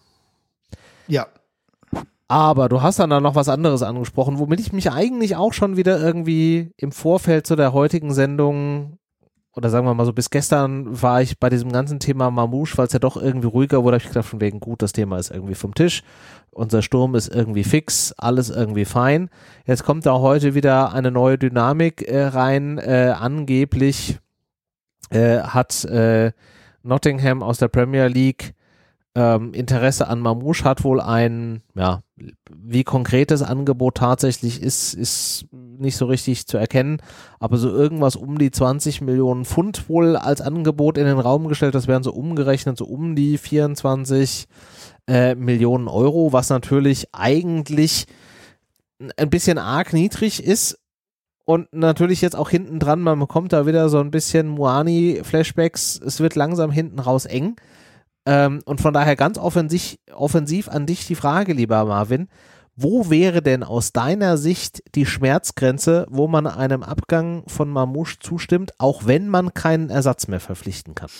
Ja. Aber du hast dann da noch was anderes angesprochen, womit ich mich eigentlich auch schon wieder irgendwie im Vorfeld zu der heutigen Sendung oder sagen wir mal so, bis gestern war ich bei diesem ganzen Thema Mamouche, weil es ja doch irgendwie ruhiger wurde, habe ich gedacht, von wegen gut, das Thema ist irgendwie vom Tisch, unser Sturm ist irgendwie fix, alles irgendwie fein. Jetzt kommt da heute wieder eine neue Dynamik äh, rein, äh, angeblich äh, hat äh, Nottingham aus der Premier League ähm, Interesse an Mamouche, hat wohl ein, ja, wie konkret das Angebot tatsächlich ist, ist nicht so richtig zu erkennen, aber so irgendwas um die zwanzig Millionen Pfund wohl als Angebot in den Raum gestellt, das wären so umgerechnet so um die vierundzwanzig äh, Millionen Euro, was natürlich eigentlich ein bisschen arg niedrig ist und natürlich jetzt auch hinten dran, man bekommt da wieder so ein bisschen Muani-Flashbacks, es wird langsam hinten raus eng. Ähm, und von daher ganz offensiv, offensiv an dich die Frage, lieber Marvin, wo wäre denn aus deiner Sicht die Schmerzgrenze, wo man einem Abgang von Mamouche zustimmt, auch wenn man keinen Ersatz mehr verpflichten kann?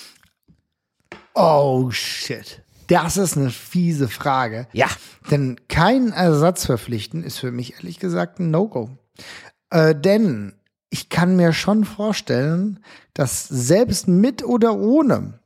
Oh, shit. Das ist eine fiese Frage. Ja. Denn keinen Ersatz verpflichten ist für mich ehrlich gesagt ein No-Go. Äh, denn ich kann mir schon vorstellen, dass selbst mit oder ohne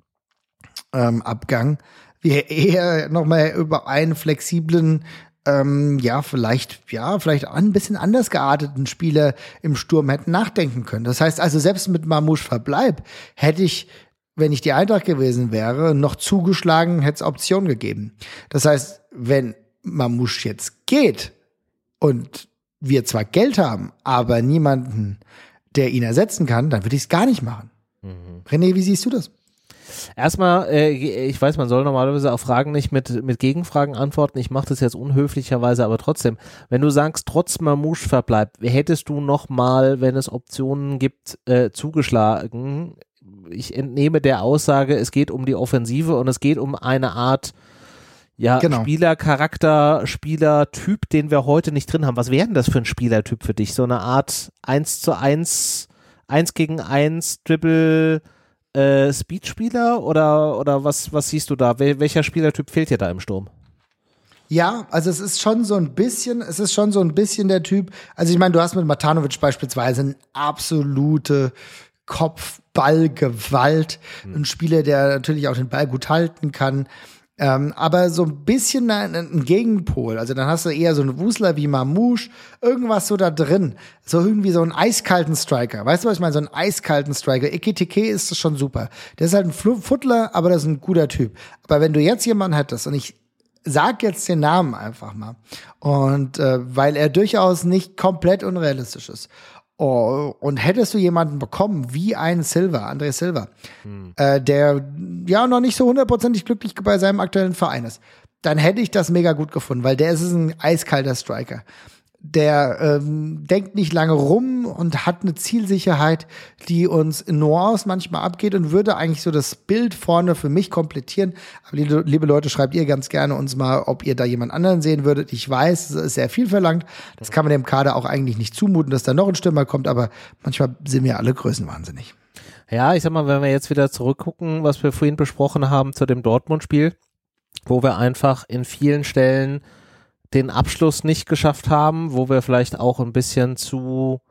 ähm, Abgang wir eher nochmal über einen flexiblen, ähm, ja, vielleicht, ja, vielleicht ein bisschen anders gearteten Spieler im Sturm hätten nachdenken können. Das heißt also, selbst mit Mamouche Verbleib hätte ich, wenn ich die Eintracht gewesen wäre, noch zugeschlagen, hätte es Optionen gegeben. Das heißt, wenn Mamouche jetzt geht und wir zwar Geld haben, aber niemanden, der ihn ersetzen kann, dann würde ich es gar nicht machen. Mhm. René, wie siehst du das? Erstmal, äh, ich weiß, man soll normalerweise auf Fragen nicht mit, mit Gegenfragen antworten. Ich mache das jetzt unhöflicherweise, aber trotzdem. Wenn du sagst, trotz Mamouche Verbleib, hättest du noch mal, wenn es Optionen gibt, äh, zugeschlagen? Ich entnehme der Aussage, es geht um die Offensive und es geht um eine Art ja, genau. Spielercharakter, Spielertyp, den wir heute nicht drin haben. Was wäre denn das für ein Spielertyp für dich? So eine Art eins zu eins, eins gegen eins Dribble äh, Speedspieler oder, oder was, was siehst du da? Wel- welcher Spielertyp fehlt dir da im Sturm? Ja, also es ist schon so ein bisschen, es ist schon so ein bisschen der Typ, also ich meine, du hast mit Matanovic beispielsweise eine absolute Kopfballgewalt, hm. ein Spieler, der natürlich auch den Ball gut halten kann. Ähm, aber so ein bisschen ein, ein Gegenpol. Also dann hast du eher so einen Wusler wie Mamouche, irgendwas so da drin. So irgendwie so einen eiskalten Striker. Weißt du, was ich meine? So einen eiskalten Striker. Ekitike ist das schon super. Der ist halt ein Futtler, aber das ist ein guter Typ. Aber wenn du jetzt jemanden hättest, und ich sag jetzt den Namen einfach mal, und äh, weil er durchaus nicht komplett unrealistisch ist, oh, und hättest du jemanden bekommen wie einen Silva, André Silva, hm. äh, der ja noch nicht so hundertprozentig glücklich bei seinem aktuellen Verein ist, dann hätte ich das mega gut gefunden, weil der ist ein eiskalter Striker. Der ähm, denkt nicht lange rum und hat eine Zielsicherheit, die uns in Nuance manchmal abgeht und würde eigentlich so das Bild vorne für mich komplettieren. Aber liebe, liebe Leute, schreibt ihr ganz gerne uns mal, ob ihr da jemand anderen sehen würdet. Ich weiß, es ist sehr viel verlangt. Das kann man dem Kader auch eigentlich nicht zumuten, dass da noch ein Stürmer kommt, aber manchmal sind wir alle größenwahnsinnig. Ja, ich sag mal, wenn wir jetzt wieder zurückgucken, was wir vorhin besprochen haben zu dem Dortmund-Spiel, wo wir einfach in vielen Stellen den Abschluss nicht geschafft haben, wo wir vielleicht auch ein bisschen zu,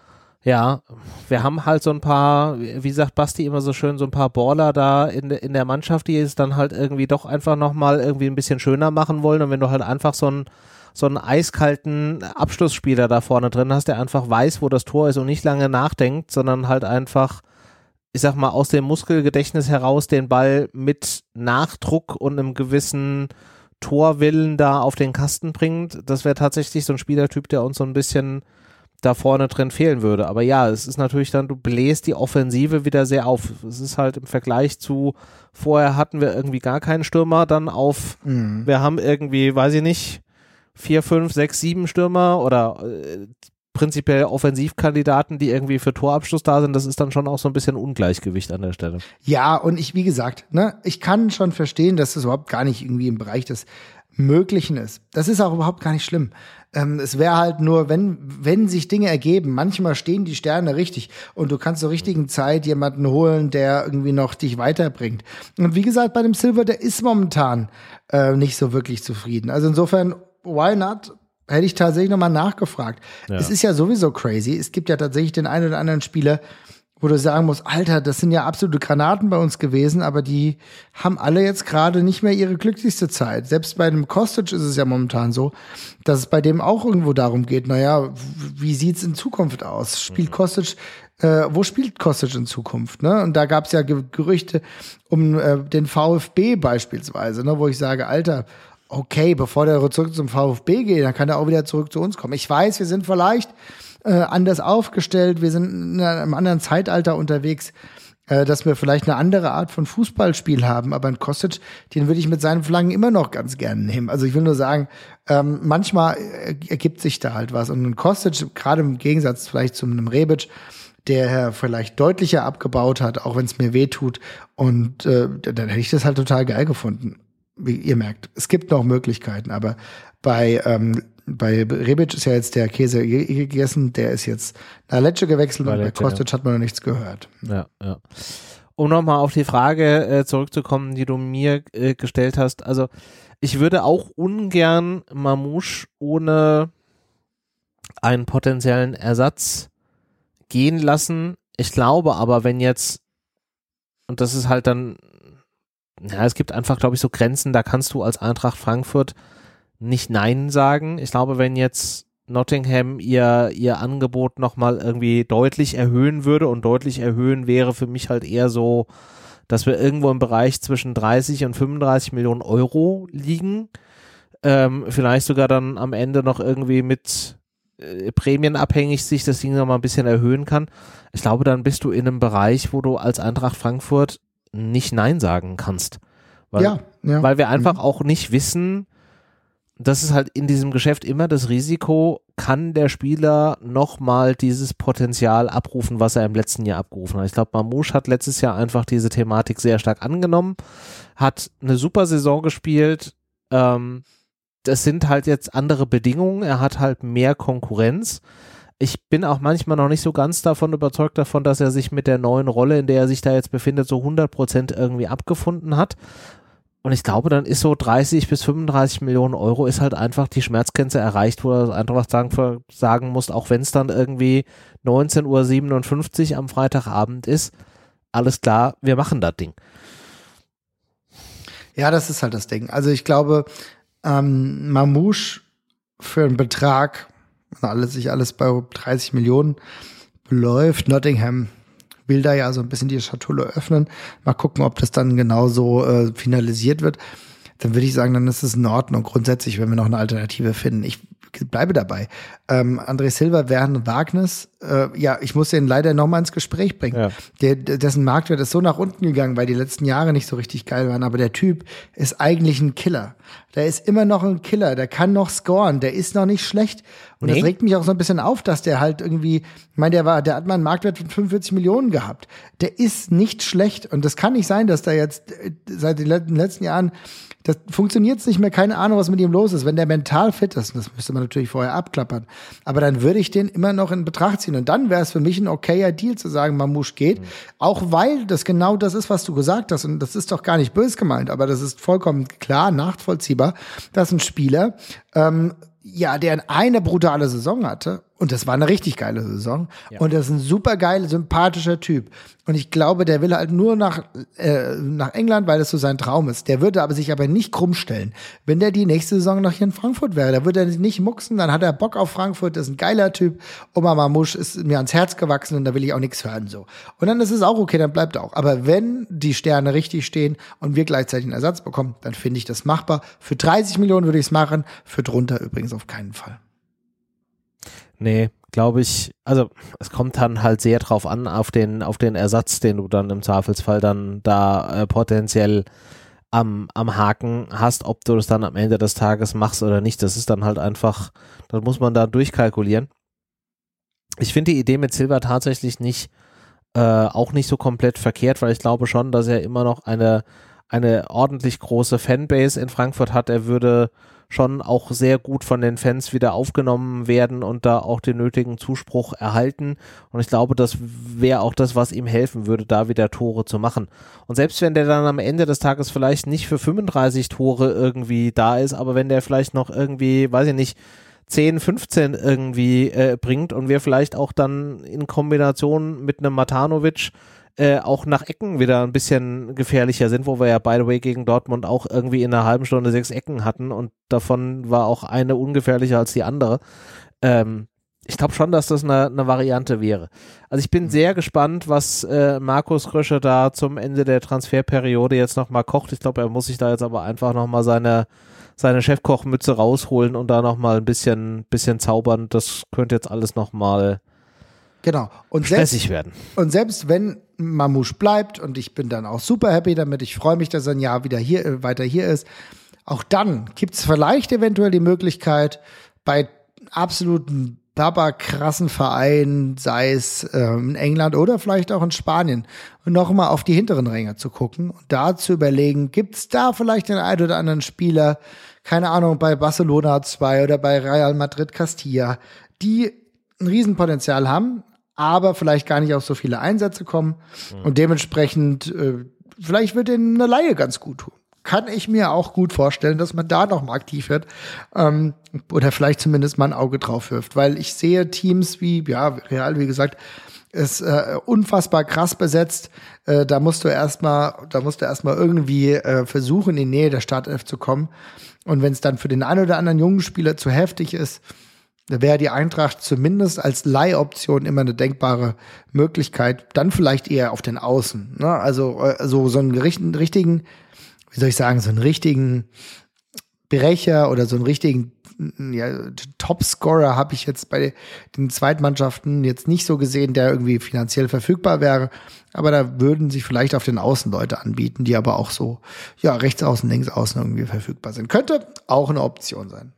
ja, wir haben halt so ein paar, wie sagt Basti immer so schön, so ein paar Baller da in, in der Mannschaft, die es dann halt irgendwie doch einfach nochmal irgendwie ein bisschen schöner machen wollen, und wenn du halt einfach so einen, so einen eiskalten Abschlussspieler da vorne drin hast, der einfach weiß, wo das Tor ist und nicht lange nachdenkt, sondern halt einfach, ich sag mal, aus dem Muskelgedächtnis heraus den Ball mit Nachdruck und einem gewissen Torwillen da auf den Kasten bringt, das wäre tatsächlich so ein Spielertyp, der uns so ein bisschen da vorne drin fehlen würde. Aber ja, es ist natürlich dann, du bläst die Offensive wieder sehr auf. Es ist halt im Vergleich zu, vorher hatten wir irgendwie gar keinen Stürmer, dann auf, mhm. wir haben irgendwie, weiß ich nicht, vier, fünf, sechs, sieben Stürmer oder äh, prinzipiell Offensivkandidaten, die irgendwie für Torabschluss da sind. Das ist dann schon auch so ein bisschen Ungleichgewicht an der Stelle. Ja, und ich, wie gesagt, ne, ich kann schon verstehen, dass das überhaupt gar nicht irgendwie im Bereich des Möglichen ist. Das ist auch überhaupt gar nicht schlimm. Ähm, es wäre halt nur, wenn, wenn sich Dinge ergeben, manchmal stehen die Sterne richtig und du kannst zur richtigen Zeit jemanden holen, der irgendwie noch dich weiterbringt. Und wie gesagt, bei dem Silver, der ist momentan äh, nicht so wirklich zufrieden. Also insofern, why not? Hätte ich tatsächlich nochmal nachgefragt. Ja. Es ist ja sowieso crazy. Es gibt ja tatsächlich den einen oder anderen Spieler, wo du sagen musst, Alter, das sind ja absolute Granaten bei uns gewesen, aber die haben alle jetzt gerade nicht mehr ihre glücklichste Zeit. Selbst bei dem Kostic ist es ja momentan so, dass es bei dem auch irgendwo darum geht, naja, wie sieht's in Zukunft aus? Spielt Kostic, äh, wo spielt Kostic in Zukunft? Ne? Und da gab's ja Gerüchte um äh, den VfB beispielsweise, ne, wo ich sage, Alter, okay, bevor der zurück zum VfB geht, dann kann er auch wieder zurück zu uns kommen. Ich weiß, wir sind vielleicht äh, anders aufgestellt, wir sind in einem anderen Zeitalter unterwegs, äh, dass wir vielleicht eine andere Art von Fußballspiel haben, aber ein Kostic, den würde ich mit seinen Flaggen immer noch ganz gerne nehmen. Also ich will nur sagen, ähm, manchmal ergibt sich da halt was. Und ein Kostic, gerade im Gegensatz vielleicht zu einem Rebic, der vielleicht deutlicher abgebaut hat, auch wenn es mir weh tut. Und äh, dann hätte ich das halt total geil gefunden. Wie ihr merkt, es gibt noch Möglichkeiten, aber bei ähm, bei Rebic ist ja jetzt der Käse gegessen, der ist jetzt nach Lecce gewechselt bei und Lecce, bei Kostic ja. hat man noch nichts gehört. Ja, ja. Um nochmal auf die Frage äh, zurückzukommen, die du mir äh, gestellt hast, also ich würde auch ungern Mamouche ohne einen potenziellen Ersatz gehen lassen. Ich glaube aber, wenn jetzt, und das ist halt dann, ja, es gibt einfach, glaube ich, so Grenzen, da kannst du als Eintracht Frankfurt nicht Nein sagen. Ich glaube, wenn jetzt Nottingham ihr, ihr Angebot nochmal irgendwie deutlich erhöhen würde, und deutlich erhöhen wäre für mich halt eher so, dass wir irgendwo im Bereich zwischen dreißig und fünfunddreißig Millionen Euro liegen, ähm, vielleicht sogar dann am Ende noch irgendwie mit äh, prämienabhängig sich das Ding nochmal ein bisschen erhöhen kann. Ich glaube, dann bist du in einem Bereich, wo du als Eintracht Frankfurt nicht Nein sagen kannst. Weil, ja, ja. weil wir einfach mhm. auch nicht wissen, das ist halt in diesem Geschäft immer das Risiko, kann der Spieler nochmal dieses Potenzial abrufen, was er im letzten Jahr abgerufen hat. Ich glaube, Mamouche hat letztes Jahr einfach diese Thematik sehr stark angenommen, hat eine super Saison gespielt. Ähm, das sind halt jetzt andere Bedingungen. Er hat halt mehr Konkurrenz. Ich bin auch manchmal noch nicht so ganz davon überzeugt davon, dass er sich mit der neuen Rolle, in der er sich da jetzt befindet, so hundert Prozent irgendwie abgefunden hat. Und ich glaube, dann ist so dreißig bis fünfunddreißig Millionen Euro ist halt einfach die Schmerzgrenze erreicht, wo er einfach was sagen, sagen muss, auch wenn es dann irgendwie neunzehn Uhr siebenundfünfzig am Freitagabend ist. Alles klar, wir machen das Ding. Ja, das ist halt das Ding. Also ich glaube, ähm, Mamouche für einen Betrag, alles sich alles bei dreißig Millionen beläuft, Nottingham will da ja so ein bisschen die Schatulle öffnen. Mal gucken, ob das dann genauso äh, finalisiert wird. Dann würde ich sagen, dann ist es in Ordnung. Grundsätzlich, wenn wir noch eine Alternative finden. Ich bleibe dabei. Ähm, André Silva, Werner Wagnis, äh, ja, ich muss den leider noch mal ins Gespräch bringen. Ja. Der, dessen Marktwert ist so nach unten gegangen, weil die letzten Jahre nicht so richtig geil waren. Aber der Typ ist eigentlich ein Killer. Der ist immer noch ein Killer. Der kann noch scoren. Der ist noch nicht schlecht. Und nee. Das regt mich auch so ein bisschen auf, dass der halt irgendwie, ich meine, der war, der hat mal einen Marktwert von fünfundvierzig Millionen gehabt. Der ist nicht schlecht. Und das kann nicht sein, dass der jetzt seit den letzten Jahren, das funktioniert nicht mehr, keine Ahnung, was mit ihm los ist. Wenn der mental fit ist, das müsste man natürlich vorher abklappern, aber dann würde ich den immer noch in Betracht ziehen. Und dann wäre es für mich ein okayer Deal zu sagen, Mamouche geht, mhm. auch weil das genau das ist, was du gesagt hast. Und das ist doch gar nicht böse gemeint, aber das ist vollkommen klar, nachvollziehbar, dass ein Spieler, ähm, ja, der eine brutale Saison hatte, und das war eine richtig geile Saison, ja. Und das ist ein super geil, sympathischer Typ. Und ich glaube, der will halt nur nach, äh, nach England, weil das so sein Traum ist. Der würde aber sich aber nicht krumm stellen. Wenn der die nächste Saison noch hier in Frankfurt wäre, da würde er nicht mucksen, dann hat er Bock auf Frankfurt, das ist ein geiler Typ. Oma Mamouche ist mir ans Herz gewachsen und da will ich auch nichts hören, so. Und dann ist es auch okay, dann bleibt er auch. Aber wenn die Sterne richtig stehen und wir gleichzeitig einen Ersatz bekommen, dann finde ich das machbar. Für dreißig Millionen würde ich es machen, für drunter übrigens auf keinen Fall. Nee, glaube ich, also es kommt dann halt sehr drauf an, auf den, auf den Ersatz, den du dann im Zweifelsfall dann da äh, potenziell am, am Haken hast, ob du das dann am Ende des Tages machst oder nicht. Das ist dann halt einfach, das muss man da durchkalkulieren. Ich finde die Idee mit Silva tatsächlich nicht, äh, auch nicht so komplett verkehrt, weil ich glaube schon, dass er immer noch eine, eine ordentlich große Fanbase in Frankfurt hat. Er würde schon auch sehr gut von den Fans wieder aufgenommen werden und da auch den nötigen Zuspruch erhalten. Und ich glaube, das wäre auch das, was ihm helfen würde, da wieder Tore zu machen. Und selbst wenn der dann am Ende des Tages vielleicht nicht für fünfunddreißig Tore irgendwie da ist, aber wenn der vielleicht noch irgendwie, weiß ich nicht, zehn, fünfzehn irgendwie äh, bringt und wir vielleicht auch dann in Kombination mit einem Matanovic Äh, auch nach Ecken wieder ein bisschen gefährlicher sind, wo wir ja by the way gegen Dortmund auch irgendwie in einer halben Stunde sechs Ecken hatten und davon war auch eine ungefährlicher als die andere. Ähm, ich glaube schon, dass das eine, eine Variante wäre. Also ich bin mhm. sehr gespannt, was äh, Markus Krösche da zum Ende der Transferperiode jetzt nochmal kocht. Ich glaube, er muss sich da jetzt aber einfach nochmal seine, seine Chefkochmütze rausholen und da nochmal ein bisschen, bisschen zaubern. Das könnte jetzt alles nochmal Genau. Und stressig selbst, werden. Und selbst wenn Mamouche bleibt und ich bin dann auch super happy damit, ich freue mich, dass er ein Jahr wieder hier, äh, weiter hier ist, auch dann gibt es vielleicht eventuell die Möglichkeit, bei absoluten Baba krassen Verein, sei es ähm, in England oder vielleicht auch in Spanien, und noch mal auf die hinteren Ränge zu gucken und da zu überlegen, gibt's da vielleicht den einen oder anderen Spieler, keine Ahnung, bei Barcelona zwei oder bei Real Madrid Castilla, die ein Riesenpotenzial haben, aber vielleicht gar nicht auf so viele Einsätze kommen mhm. und dementsprechend äh, vielleicht wird denen eine Leihe ganz gut tun. Kann ich mir auch gut vorstellen, dass man da noch mal aktiv wird ähm, oder vielleicht zumindest mal ein Auge drauf wirft, weil ich sehe Teams wie, ja, Real, wie gesagt, ist äh, unfassbar krass besetzt. Äh, da musst du erstmal, da musst du erstmal irgendwie äh, versuchen, in die Nähe der Startelf zu kommen. Und wenn es dann für den einen oder anderen jungen Spieler zu heftig ist, da wäre die Eintracht zumindest als Leihoption immer eine denkbare Möglichkeit. Dann vielleicht eher auf den Außen. Ne? Also äh, so so einen richtigen, wie soll ich sagen, so einen richtigen Brecher oder so einen richtigen ja, Topscorer habe ich jetzt bei den Zweitmannschaften jetzt nicht so gesehen, der irgendwie finanziell verfügbar wäre. Aber da würden sich vielleicht auf den Außen Leute anbieten, die aber auch so, ja, rechts außen, links außen irgendwie verfügbar sind. Könnte auch eine Option sein.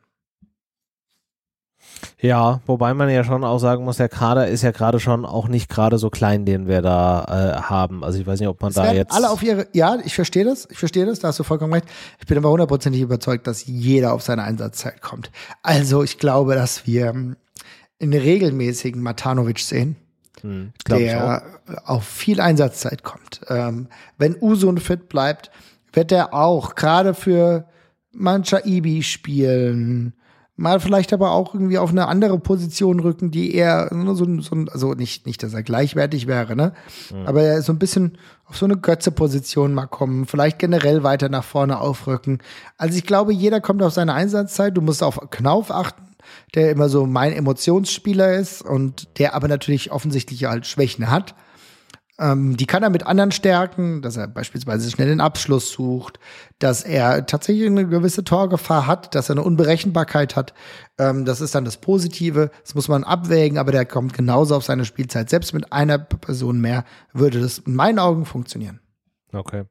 Ja, wobei man ja schon auch sagen muss, der Kader ist ja gerade schon auch nicht gerade so klein, den wir da äh, haben. Also ich weiß nicht, ob man es da jetzt... alle auf ihre, ja, ich verstehe das, ich verstehe das, da hast du vollkommen recht. Ich bin aber hundertprozentig überzeugt, dass jeder auf seine Einsatzzeit kommt. Also ich glaube, dass wir in regelmäßigen Matanovic sehen, hm, der auf viel Einsatzzeit kommt. Ähm, wenn Usun fit bleibt, wird er auch gerade für Manchaibi spielen, mal vielleicht aber auch irgendwie auf eine andere Position rücken, die eher so, so also nicht, nicht, dass er gleichwertig wäre, ne? Mhm. Aber er so ein bisschen auf so eine Götze-Position mal kommen, vielleicht generell weiter nach vorne aufrücken. Also ich glaube, jeder kommt auf seine Einsatzzeit. Du musst auf Knauf achten, der immer so mein Emotionsspieler ist und der aber natürlich offensichtlich halt Schwächen hat. Ähm, die kann er mit anderen stärken, dass er beispielsweise schnell den Abschluss sucht, dass er tatsächlich eine gewisse Torgefahr hat, dass er eine Unberechenbarkeit hat. Ähm, das ist dann das Positive. Das muss man abwägen, aber der kommt genauso auf seine Spielzeit. Selbst mit einer Person mehr würde das in meinen Augen funktionieren. Okay.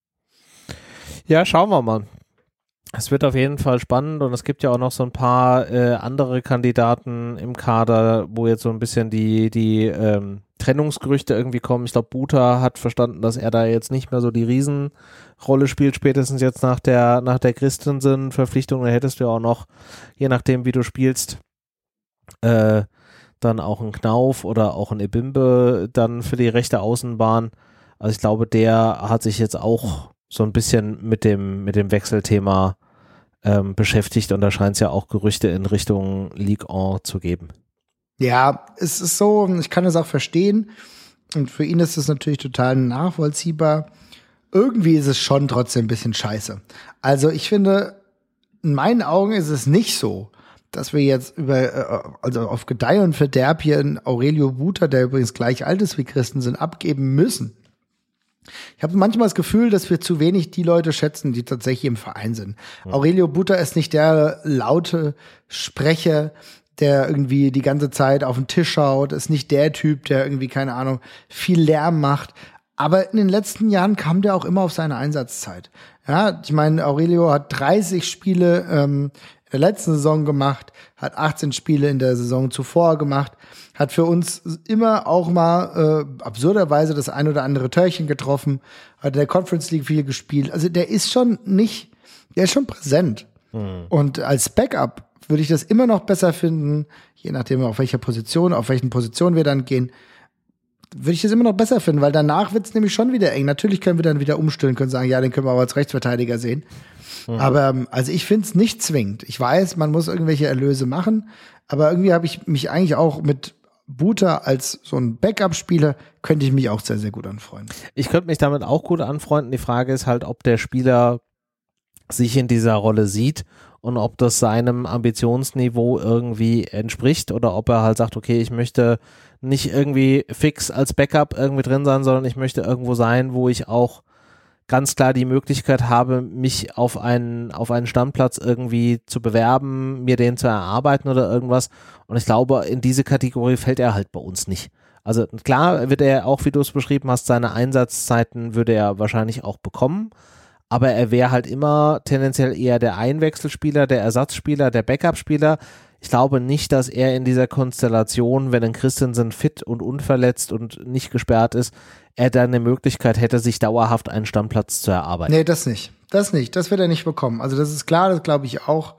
Ja, schauen wir mal. Es wird auf jeden Fall spannend und es gibt ja auch noch so ein paar äh, andere Kandidaten im Kader, wo jetzt so ein bisschen die, die ähm, Trennungsgerüchte irgendwie kommen. Ich glaube, Buta hat verstanden, dass er da jetzt nicht mehr so die Riesenrolle spielt, spätestens jetzt nach der, nach der Christensen-Verpflichtung. Da hättest du ja auch noch, je nachdem wie du spielst, äh, dann auch ein Knauf oder auch ein Ebimbe dann für die rechte Außenbahn. Also ich glaube, der hat sich jetzt auch so ein bisschen mit dem, mit dem Wechselthema ähm, beschäftigt und da scheint es ja auch Gerüchte in Richtung Ligue eins zu geben. Ja, es ist so, ich kann es auch verstehen und für ihn ist es natürlich total nachvollziehbar. Irgendwie ist es schon trotzdem ein bisschen scheiße. Also ich finde, in meinen Augen ist es nicht so, dass wir jetzt über, also auf Gedeih und Verderb hier in Aurelio Buta, der übrigens gleich alt ist wie Christensen, abgeben müssen. Ich habe manchmal das Gefühl, dass wir zu wenig die Leute schätzen, die tatsächlich im Verein sind. Ja. Aurelio Buta ist nicht der laute Sprecher, der irgendwie die ganze Zeit auf den Tisch schaut, ist nicht der Typ, der irgendwie, keine Ahnung, viel Lärm macht. Aber in den letzten Jahren kam der auch immer auf seine Einsatzzeit. Ja, ich meine, Aurelio hat dreißig Spiele ähm, in der letzten Saison gemacht, hat achtzehn Spiele in der Saison zuvor gemacht, hat für uns immer auch mal äh, absurderweise das ein oder andere Törchen getroffen, hat in der Conference League viel gespielt. Also der ist schon nicht, der ist schon präsent. Mhm. Und als Backup würde ich das immer noch besser finden, je nachdem auf welcher Position, auf welchen Positionen wir dann gehen, würde ich das immer noch besser finden, weil danach wird es nämlich schon wieder eng. Natürlich können wir dann wieder umstellen, können sagen, ja, den können wir aber als Rechtsverteidiger sehen. Mhm. Aber also ich finde es nicht zwingend. Ich weiß, man muss irgendwelche Erlöse machen, aber irgendwie habe ich mich eigentlich auch mit Buta als so ein Backup-Spieler, könnte ich mich auch sehr, sehr gut anfreunden. Ich könnte mich damit auch gut anfreunden. Die Frage ist halt, ob der Spieler sich in dieser Rolle sieht und ob das seinem Ambitionsniveau irgendwie entspricht oder ob er halt sagt, okay, ich möchte nicht irgendwie fix als Backup irgendwie drin sein, sondern ich möchte irgendwo sein, wo ich auch ganz klar die Möglichkeit habe, mich auf einen, auf einen Stammplatz irgendwie zu bewerben, mir den zu erarbeiten oder irgendwas. Und ich glaube, in diese Kategorie fällt er halt bei uns nicht. Also klar wird er auch, wie du es beschrieben hast, seine Einsatzzeiten würde er wahrscheinlich auch bekommen. Aber er wäre halt immer tendenziell eher der Einwechselspieler, der Ersatzspieler, der Backup-Spieler. Ich glaube nicht, dass er in dieser Konstellation, wenn ein Christensen fit und unverletzt und nicht gesperrt ist, er dann eine Möglichkeit hätte, sich dauerhaft einen Stammplatz zu erarbeiten. Nee, das nicht. Das nicht. Das wird er nicht bekommen. Also das ist klar, das glaube ich auch.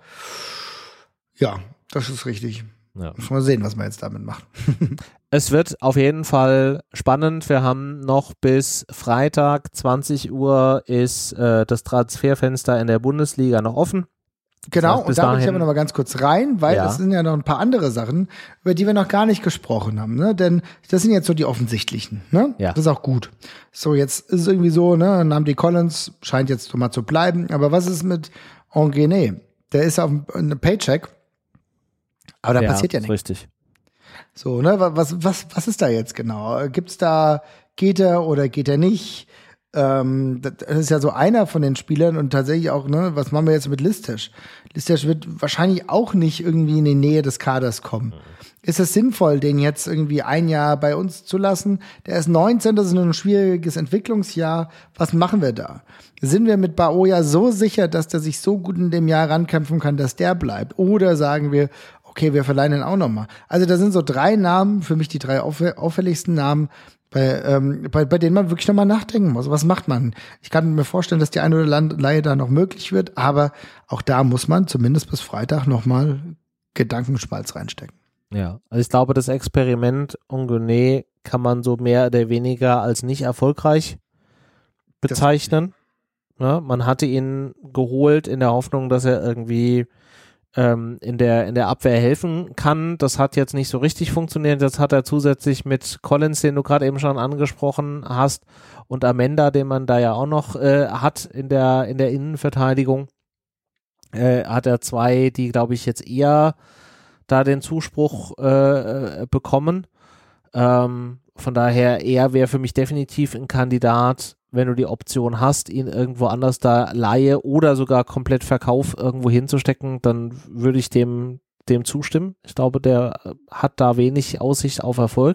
Ja, das ist richtig. Ja. Muss mal sehen, was man jetzt damit macht. Es wird auf jeden Fall spannend. Wir haben noch bis Freitag zwanzig Uhr ist äh, das Transferfenster in der Bundesliga noch offen. Genau, das heißt, und da will ich aber noch mal ganz kurz rein, weil ja. es sind ja noch ein paar andere Sachen, über die wir noch gar nicht gesprochen haben, ne? Denn das sind jetzt so die offensichtlichen, ne? Ja. Das ist auch gut. So, jetzt ist es irgendwie so, ne? Namdi Collins scheint jetzt so mal zu bleiben, aber was ist mit Enguené? Der ist auf einem Paycheck, aber da ja, passiert ja nichts. Richtig. So, ne? Was, was, was ist da jetzt genau? Gibt's da, geht er oder geht er nicht? Ähm, das ist ja so einer von den Spielern und tatsächlich auch, ne, was machen wir jetzt mit Listesch? Listesch wird wahrscheinlich auch nicht irgendwie in die Nähe des Kaders kommen. Mhm. Ist es sinnvoll, den jetzt irgendwie ein Jahr bei uns zu lassen? Der ist neunzehn, das ist ein schwieriges Entwicklungsjahr. Was machen wir da? Sind wir mit Baoja so sicher, dass der sich so gut in dem Jahr rankämpfen kann, dass der bleibt? Oder sagen wir, okay, wir verleihen ihn auch nochmal? Also da sind so drei Namen, für mich die drei auffä- auffälligsten Namen, Bei, ähm, bei, bei denen man wirklich nochmal nachdenken muss. Was macht man? Ich kann mir vorstellen, dass die eine oder andere Leihe da noch möglich wird, aber auch da muss man zumindest bis Freitag nochmal Gedankenschmalz reinstecken. Ja, also ich glaube, das Experiment Enguené kann man so mehr oder weniger als nicht erfolgreich bezeichnen. Ja, man hatte ihn geholt in der Hoffnung, dass er irgendwie ähm, in der in der Abwehr helfen kann. Das hat jetzt nicht so richtig funktioniert. Das hat er zusätzlich mit Collins, den du gerade eben schon angesprochen hast, und Amenda, den man da ja auch noch äh, hat in der in der Innenverteidigung, äh, hat er zwei, die, glaube ich, jetzt eher da den Zuspruch äh, bekommen. Ähm, von daher, er wäre für mich definitiv ein Kandidat, wenn du die Option hast, ihn irgendwo anders da Leihe oder sogar komplett Verkauf irgendwo hinzustecken, dann würde ich dem, dem zustimmen. Ich glaube, der hat da wenig Aussicht auf Erfolg.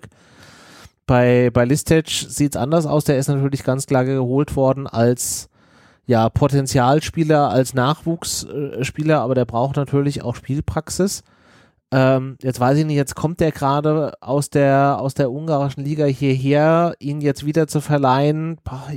Bei, bei Listeč sieht es anders aus. Der ist natürlich ganz klar geholt worden als ja, Potenzialspieler, als Nachwuchsspieler, aber der braucht natürlich auch Spielpraxis. Ähm, jetzt weiß ich nicht, jetzt kommt der gerade aus der aus der ungarischen Liga hierher, ihn jetzt wieder zu verleihen, boah,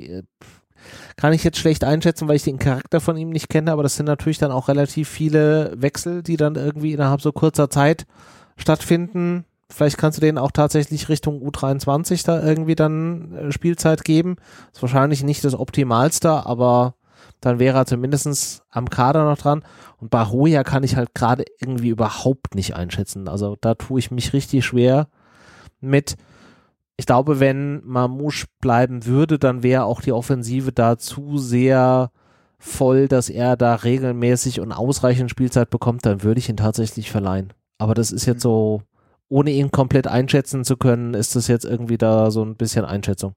kann ich jetzt schlecht einschätzen, weil ich den Charakter von ihm nicht kenne, aber das sind natürlich dann auch relativ viele Wechsel, die dann irgendwie innerhalb so kurzer Zeit stattfinden. Vielleicht kannst du denen auch tatsächlich Richtung U dreiundzwanzig da irgendwie dann äh, Spielzeit geben. Das ist wahrscheinlich nicht das Optimalste, aber dann wäre er zumindest am Kader noch dran. Und Bahoja kann ich halt gerade irgendwie überhaupt nicht einschätzen. Also da tue ich mich richtig schwer mit. Ich glaube, wenn Mamouche bleiben würde, dann wäre auch die Offensive da zu sehr voll, dass er da regelmäßig und ausreichend Spielzeit bekommt, dann würde ich ihn tatsächlich verleihen. Aber das ist jetzt so, ohne ihn komplett einschätzen zu können, ist das jetzt irgendwie da so ein bisschen Einschätzung.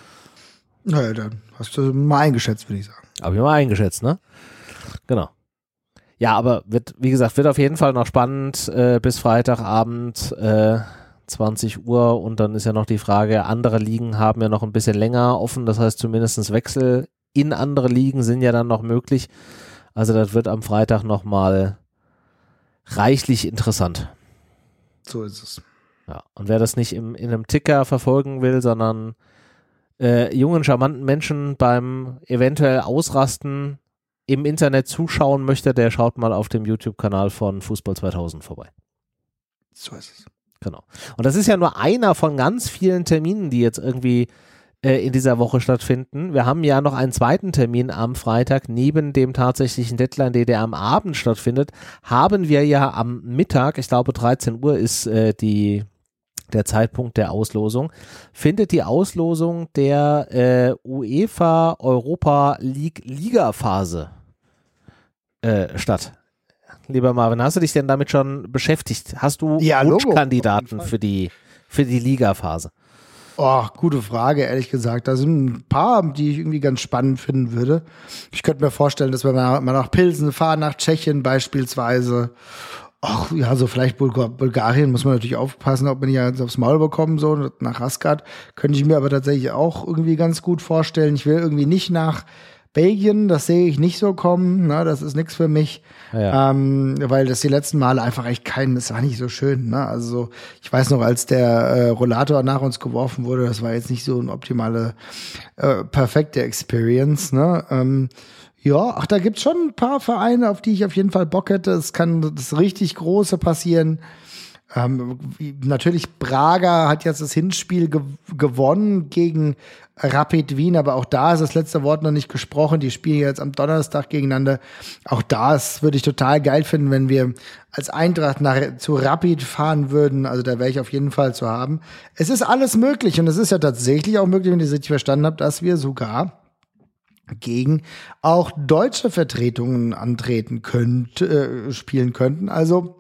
Naja, dann hast du mal eingeschätzt, würde ich sagen. Habe ich mal eingeschätzt, ne? Genau. Ja, aber wird, wie gesagt, wird auf jeden Fall noch spannend äh, bis Freitagabend äh, zwanzig Uhr und dann ist ja noch die Frage, andere Ligen haben ja noch ein bisschen länger offen, das heißt zumindest Wechsel in andere Ligen sind ja dann noch möglich. Also das wird am Freitag nochmal reichlich interessant. So ist es. Ja, und wer das nicht im, in einem Ticker verfolgen will, sondern äh, jungen, charmanten Menschen beim eventuell Ausrasten im Internet zuschauen möchte, der schaut mal auf dem YouTube-Kanal von Fußball zweitausend vorbei. So ist es. Genau. Und das ist ja nur einer von ganz vielen Terminen, die jetzt irgendwie äh, in dieser Woche stattfinden. Wir haben ja noch einen zweiten Termin am Freitag, neben dem tatsächlichen Deadline Day, der am Abend stattfindet, haben wir ja am Mittag, ich glaube dreizehn Uhr ist äh, die der Zeitpunkt der Auslosung, findet die Auslosung der äh, UEFA Europa League Liga-Phase äh, statt. Lieber Marvin, hast du dich denn damit schon beschäftigt? Hast du ja, Wunschkandidaten für die, für die Liga-Phase? Oh, gute Frage, ehrlich gesagt. Da sind ein paar, die ich irgendwie ganz spannend finden würde. Ich könnte mir vorstellen, dass wir mal nach Pilsen fahren, nach Tschechien beispielsweise. Ach ja, so vielleicht Bulgar- Bulgarien muss man natürlich aufpassen, ob man nicht eins aufs Maul bekommen, so nach Raskat. Könnte ich mir aber tatsächlich auch irgendwie ganz gut vorstellen. Ich will irgendwie nicht nach Belgien, das sehe ich nicht so kommen, ne? Das ist nichts für mich, Ja. ähm, weil das die letzten Male einfach echt kein, das war nicht so schön, ne? Also ich weiß noch, als der äh, Rollator nach uns geworfen wurde, das war jetzt nicht so eine optimale, äh, perfekte Experience, ne? Ähm, ja, ach, da gibt's schon ein paar Vereine, auf die ich auf jeden Fall Bock hätte. Es kann das richtig Große passieren. Ähm, wie, natürlich, Braga hat jetzt das Hinspiel ge- gewonnen gegen Rapid Wien, aber auch da ist das letzte Wort noch nicht gesprochen. Die spielen jetzt am Donnerstag gegeneinander. Auch das würde ich total geil finden, wenn wir als Eintracht nach, zu Rapid fahren würden. Also da wäre ich auf jeden Fall zu haben. Es ist alles möglich und es ist ja tatsächlich auch möglich, wenn ich es richtig verstanden habe, dass wir sogar gegen auch deutsche Vertretungen antreten könnt, äh, spielen könnten. Also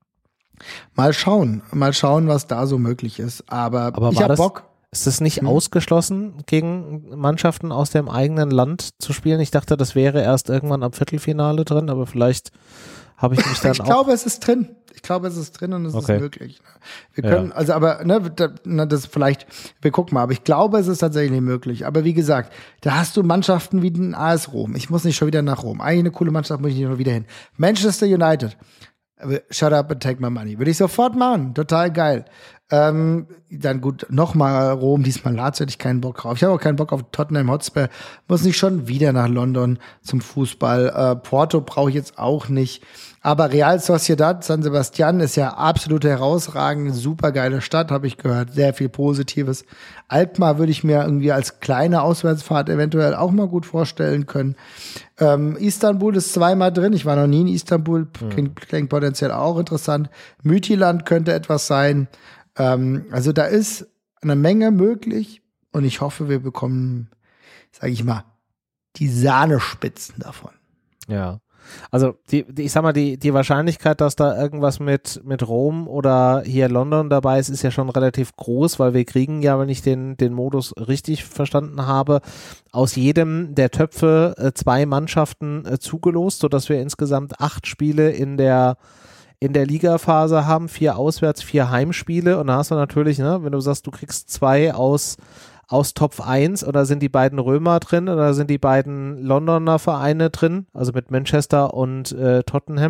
mal schauen, mal schauen, was da so möglich ist. Aber, Aber ich war hab das, Bock. ist es nicht Hm. ausgeschlossen, gegen Mannschaften aus dem eigenen Land zu spielen? Ich dachte, das wäre erst irgendwann am Viertelfinale drin, aber vielleicht habe ich mich dann Ich auch... glaube, es ist drin. Ich glaube, es ist drin und es Okay. ist möglich. Wir können, also aber, ne, da, na, das vielleicht, wir gucken mal, aber ich glaube, es ist tatsächlich möglich. Aber wie gesagt, da hast du Mannschaften wie den A S Rom. Ich muss nicht schon wieder nach Rom. Eigentlich eine coole Mannschaft, muss ich nicht noch wieder hin. Manchester United. Shut up and take my money. Würde ich sofort machen. Total geil. Ähm, dann gut, nochmal Rom, diesmal Lazio hätte ich keinen Bock drauf. Ich habe auch keinen Bock auf Tottenham Hotspur. Muss nicht schon wieder nach London zum Fußball. Äh, Porto brauche ich jetzt auch nicht. Aber Real Sociedad, San Sebastian ist ja absolut herausragend. Super geile Stadt, habe ich gehört. Sehr viel Positives. Alkmaar würde ich mir irgendwie als kleine Auswärtsfahrt eventuell auch mal gut vorstellen können. Ähm, Istanbul ist zweimal drin. Ich war noch nie in Istanbul. Klingt, klingt potenziell auch interessant. Mütiland könnte etwas sein. Ähm, also da ist eine Menge möglich. Und ich hoffe, wir bekommen, sage ich mal, die Sahnespitzen davon. Ja. Also die, die, ich sag mal, die, die Wahrscheinlichkeit, dass da irgendwas mit, mit Rom oder hier London dabei ist, ist ja schon relativ groß, weil wir kriegen ja, wenn ich den, den Modus richtig verstanden habe, aus jedem der Töpfe äh, zwei Mannschaften äh, zugelost, sodass wir insgesamt acht Spiele in der in der Ligaphase haben, vier Auswärts, vier Heimspiele und da hast du natürlich, ne, wenn du sagst, du kriegst zwei aus aus Top eins oder sind die beiden Römer drin oder sind die beiden Londoner Vereine drin, also mit Manchester und äh, Tottenham,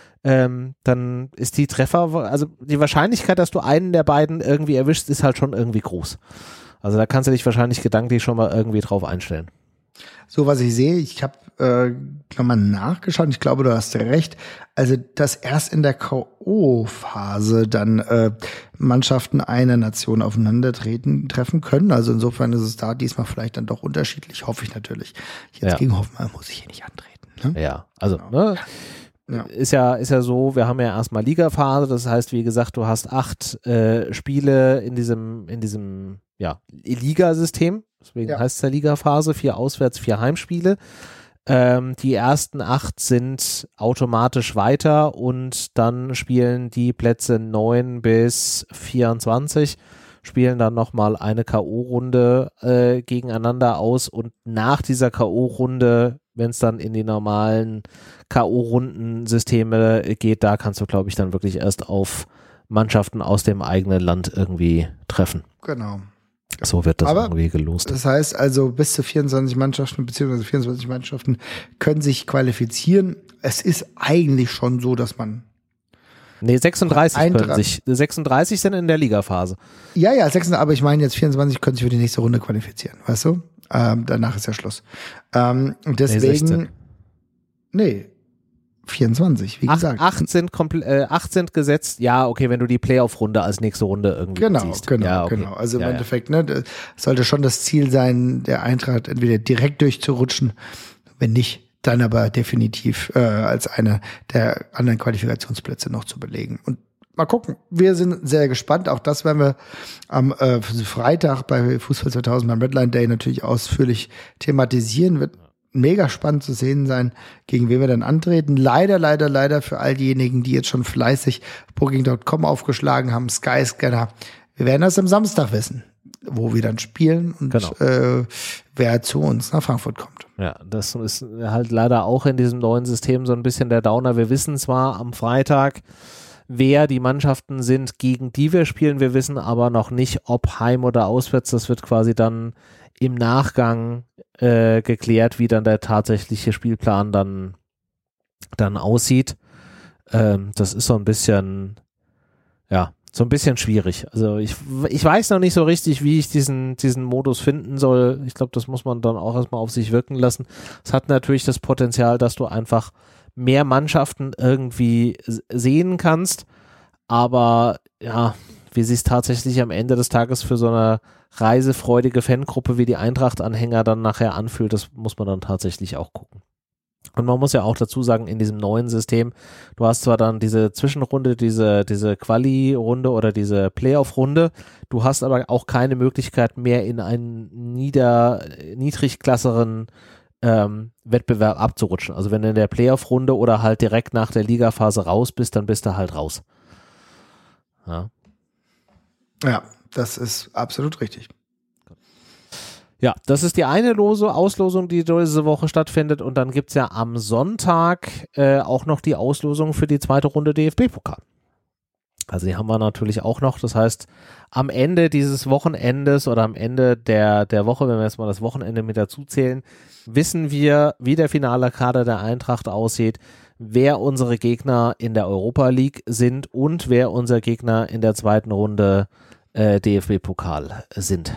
ähm, dann ist die Treffer, also die Wahrscheinlichkeit, dass du einen der beiden irgendwie erwischst, ist halt schon irgendwie groß. Also da kannst du dich wahrscheinlich gedanklich schon mal irgendwie drauf einstellen. So, was ich sehe, ich habe äh, nochmal nachgeschaut, ich glaube, du hast recht, also dass erst in der K O-Phase dann äh, Mannschaften einer Nation aufeinandertreten, treffen können, also insofern ist es da diesmal vielleicht dann doch unterschiedlich, hoffe ich natürlich. Jetzt Ja. gegen Hoffenheim muss ich hier nicht antreten. Ne? Ja, also, Genau. ne? Ja. Ist ja, ist ja so, wir haben ja erstmal Ligaphase, das heißt, wie gesagt, du hast acht äh, Spiele in diesem, in diesem, ja, Ligasystem, deswegen Ja. heißt es ja Ligaphase, vier Auswärts, vier Heimspiele. Ähm, die ersten acht sind automatisch weiter und dann spielen die Plätze neun bis vierundzwanzig, spielen dann nochmal eine K O-Runde äh, gegeneinander aus und nach dieser K O-Runde, wenn es dann in die normalen K O-Runden-Systeme geht, da kannst du, glaube ich, dann wirklich erst auf Mannschaften aus dem eigenen Land irgendwie treffen. Genau. So wird das Aber irgendwie gelost. Das heißt also, bis zu vierundzwanzig Mannschaften beziehungsweise vierundzwanzig Mannschaften können sich qualifizieren. Es ist eigentlich schon so, dass man Nee, sechsunddreißig können Eintracht. sich. sechsunddreißig sind in der Ligaphase. Ja, ja, sechsundzwanzig, aber ich meine jetzt vierundzwanzig können sich für die nächste Runde qualifizieren, weißt du? Ähm, danach ist ja Schluss. Ähm, und deswegen, sechzehn. nee, vierundzwanzig, wie Acht, gesagt. acht, sind komple- äh, acht sind gesetzt. Ja, okay, wenn du die Playoff-Runde als nächste Runde irgendwie Genau, siehst. genau, ja, okay. genau. Also im ja, Endeffekt, ne, das sollte schon das Ziel sein, der Eintracht entweder direkt durchzurutschen, wenn nicht, dann aber definitiv äh, als einer der anderen Qualifikationsplätze noch zu belegen. Und mal gucken, wir sind sehr gespannt. Auch das werden wir am äh, Freitag bei Fußball zweitausend beim Redline Day natürlich ausführlich thematisieren. Wird mega spannend zu sehen sein, gegen wen wir dann antreten. Leider, leider, leider für all diejenigen, die jetzt schon fleißig Booking Punkt com aufgeschlagen haben, Skyscanner. Wir werden das am Samstag wissen, wo wir dann spielen und Genau. äh, wer zu uns nach Frankfurt kommt. Ja, das ist halt leider auch in diesem neuen System so ein bisschen der Downer. Wir wissen zwar am Freitag, wer die Mannschaften sind, gegen die wir spielen. Wir wissen aber noch nicht, ob heim oder auswärts. Das wird quasi dann im Nachgang äh, geklärt, wie dann der tatsächliche Spielplan dann, dann aussieht. Ähm, das ist so ein bisschen, ja, so ein bisschen schwierig. Also ich, ich weiß noch nicht so richtig, wie ich diesen, diesen Modus finden soll. Ich glaube, das muss man dann auch erstmal auf sich wirken lassen. Es hat natürlich das Potenzial, dass du einfach mehr Mannschaften irgendwie sehen kannst, aber ja, wie sich es tatsächlich am Ende des Tages für so eine reisefreudige Fangruppe wie die Eintracht-Anhänger dann nachher anfühlt, das muss man dann tatsächlich auch gucken. Und man muss ja auch dazu sagen, in diesem neuen System, du hast zwar dann diese Zwischenrunde, diese, diese Quali-Runde oder diese Playoff-Runde, du hast aber auch keine Möglichkeit mehr in einen nieder, niedrigklasseren ähm, Wettbewerb abzurutschen. Also wenn du in der Playoff-Runde oder halt direkt nach der Ligaphase raus bist, dann bist du halt raus. Ja, ja, das ist absolut richtig. Ja, das ist die eine Lose Auslosung, die diese Woche stattfindet, und dann gibt es ja am Sonntag äh, auch noch die Auslosung für die zweite Runde D F B-Pokal. Also die haben wir natürlich auch noch, das heißt, am Ende dieses Wochenendes oder am Ende der, der Woche, wenn wir jetzt mal das Wochenende mit dazu zählen, wissen wir, wie der finale Kader der Eintracht aussieht, wer unsere Gegner in der Europa League sind und wer unser Gegner in der zweiten Runde äh, D F B-Pokal sind.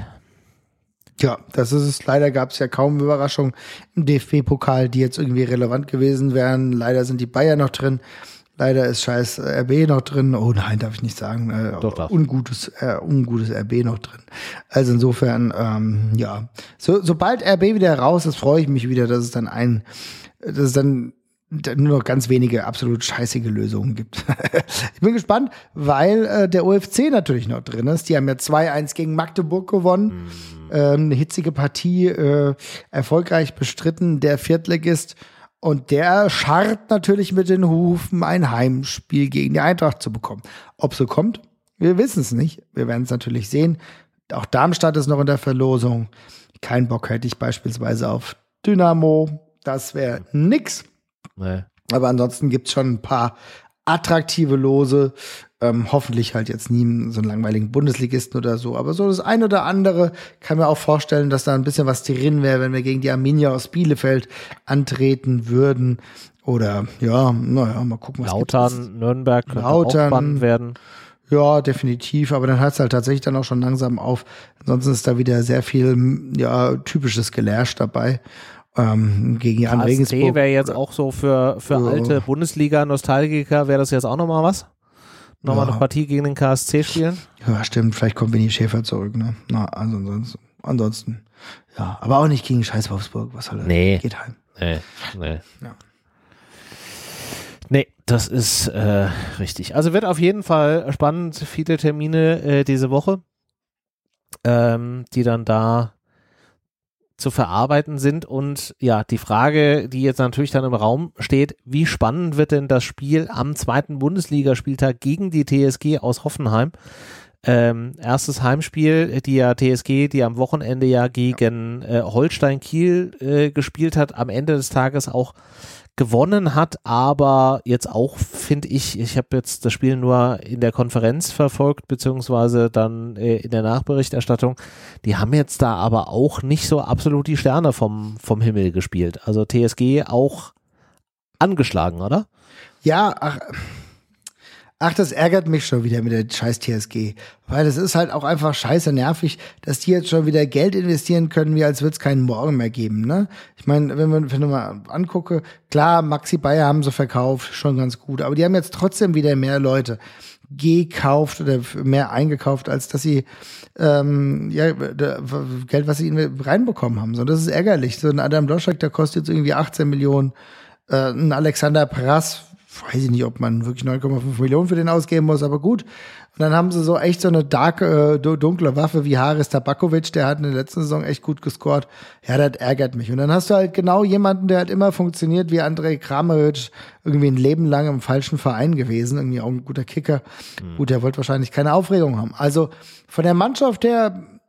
Ja, das ist es. Leider gab es ja kaum Überraschungen im D F B-Pokal, die jetzt irgendwie relevant gewesen wären. Leider sind die Bayern noch drin. Leider ist scheiß R B noch drin. Oh nein, darf ich nicht sagen. Äh, Doch, darf. Ungutes, äh, ungutes R B noch drin. Also insofern, ähm, ja. So, sobald R B wieder raus ist, freue ich mich wieder, dass es dann ein, dass es dann nur noch ganz wenige absolut scheißige Lösungen gibt. Ich bin gespannt, weil äh, der O F C natürlich noch drin ist. Die haben ja zwei eins gegen Magdeburg gewonnen. Mhm. Ähm, eine hitzige Partie, äh, erfolgreich bestritten, der Viertligist. Und der scharrt natürlich mit den Hufen, ein Heimspiel gegen die Eintracht zu bekommen. Ob so kommt, wir wissen es nicht. Wir werden es natürlich sehen. Auch Darmstadt ist noch in der Verlosung. Kein Bock hätte ich beispielsweise auf Dynamo. Das wäre nix. Nee. Aber ansonsten gibt's schon ein paar attraktive Lose. Ähm, hoffentlich halt jetzt nie so einen langweiligen Bundesligisten oder so. Aber so das ein oder andere kann mir auch vorstellen, dass da ein bisschen was drin wäre, wenn wir gegen die Arminia aus Bielefeld antreten würden. Oder ja, naja, mal gucken, was Lautern, Nürnberg könnte auch spannend werden. Ja, definitiv. Aber dann hört es halt tatsächlich dann auch schon langsam auf. Ansonsten ist da wieder sehr viel ja typisches Gelärsch dabei. Ähm, gegen Jan Regensburg wäre jetzt auch so für, für ja. alte Bundesliga-Nostalgiker, wäre das jetzt auch nochmal was? Nochmal ja. eine Partie gegen den K S C spielen? Ja, stimmt. Vielleicht kommt Winnie Schäfer zurück, ne? Na, also ansonsten, ansonsten, ja. Aber auch nicht gegen scheiß Wolfsburg. Was soll das? Nee. Geht heim. Nee, nee. Ja. Nee, das ist äh, richtig. Also wird auf jeden Fall spannend. Viele Termine äh, diese Woche, ähm, die dann da zu verarbeiten sind, und ja, die Frage, die jetzt natürlich dann im Raum steht, wie spannend wird denn das Spiel am zweiten Bundesligaspieltag gegen die T S G aus Hoffenheim? Ähm, erstes Heimspiel, die ja T S G, die am Wochenende ja gegen äh, Holstein Kiel äh, gespielt hat, am Ende des Tages auch gewonnen hat, aber jetzt auch, finde ich, ich habe jetzt das Spiel nur in der Konferenz verfolgt, beziehungsweise dann äh, in der Nachberichterstattung, die haben jetzt da aber auch nicht so absolut die Sterne vom, vom Himmel gespielt. Also T S G auch angeschlagen, oder? Ja, ach, ach, das ärgert mich schon wieder mit der scheiß T S G, weil es ist halt auch einfach scheiße nervig, dass die jetzt schon wieder Geld investieren können, wie als würde es keinen Morgen mehr geben, ne? Ich meine, wenn man, wenn ich mal angucke, klar, Maxi Bayer haben sie verkauft, schon ganz gut, aber die haben jetzt trotzdem wieder mehr Leute gekauft oder mehr eingekauft, als dass sie ähm, ja, Geld, was sie reinbekommen haben. So, das ist ärgerlich. So ein Adam Doschek, der kostet jetzt irgendwie achtzehn Millionen, äh, ein Alexander Prass, weiß ich nicht, ob man wirklich neun Komma fünf Millionen für den ausgeben muss, aber gut. Und dann haben sie so echt so eine dark, äh, dunkle Waffe wie Haris Tabakovic, der hat in der letzten Saison echt gut gescored. Ja, das ärgert mich. Und dann hast du halt genau jemanden, der halt immer funktioniert wie Andrej Kramaric, irgendwie ein Leben lang im falschen Verein gewesen, irgendwie auch ein guter Kicker. Mhm. Gut, der wollte wahrscheinlich keine Aufregung haben. Also von der Mannschaft her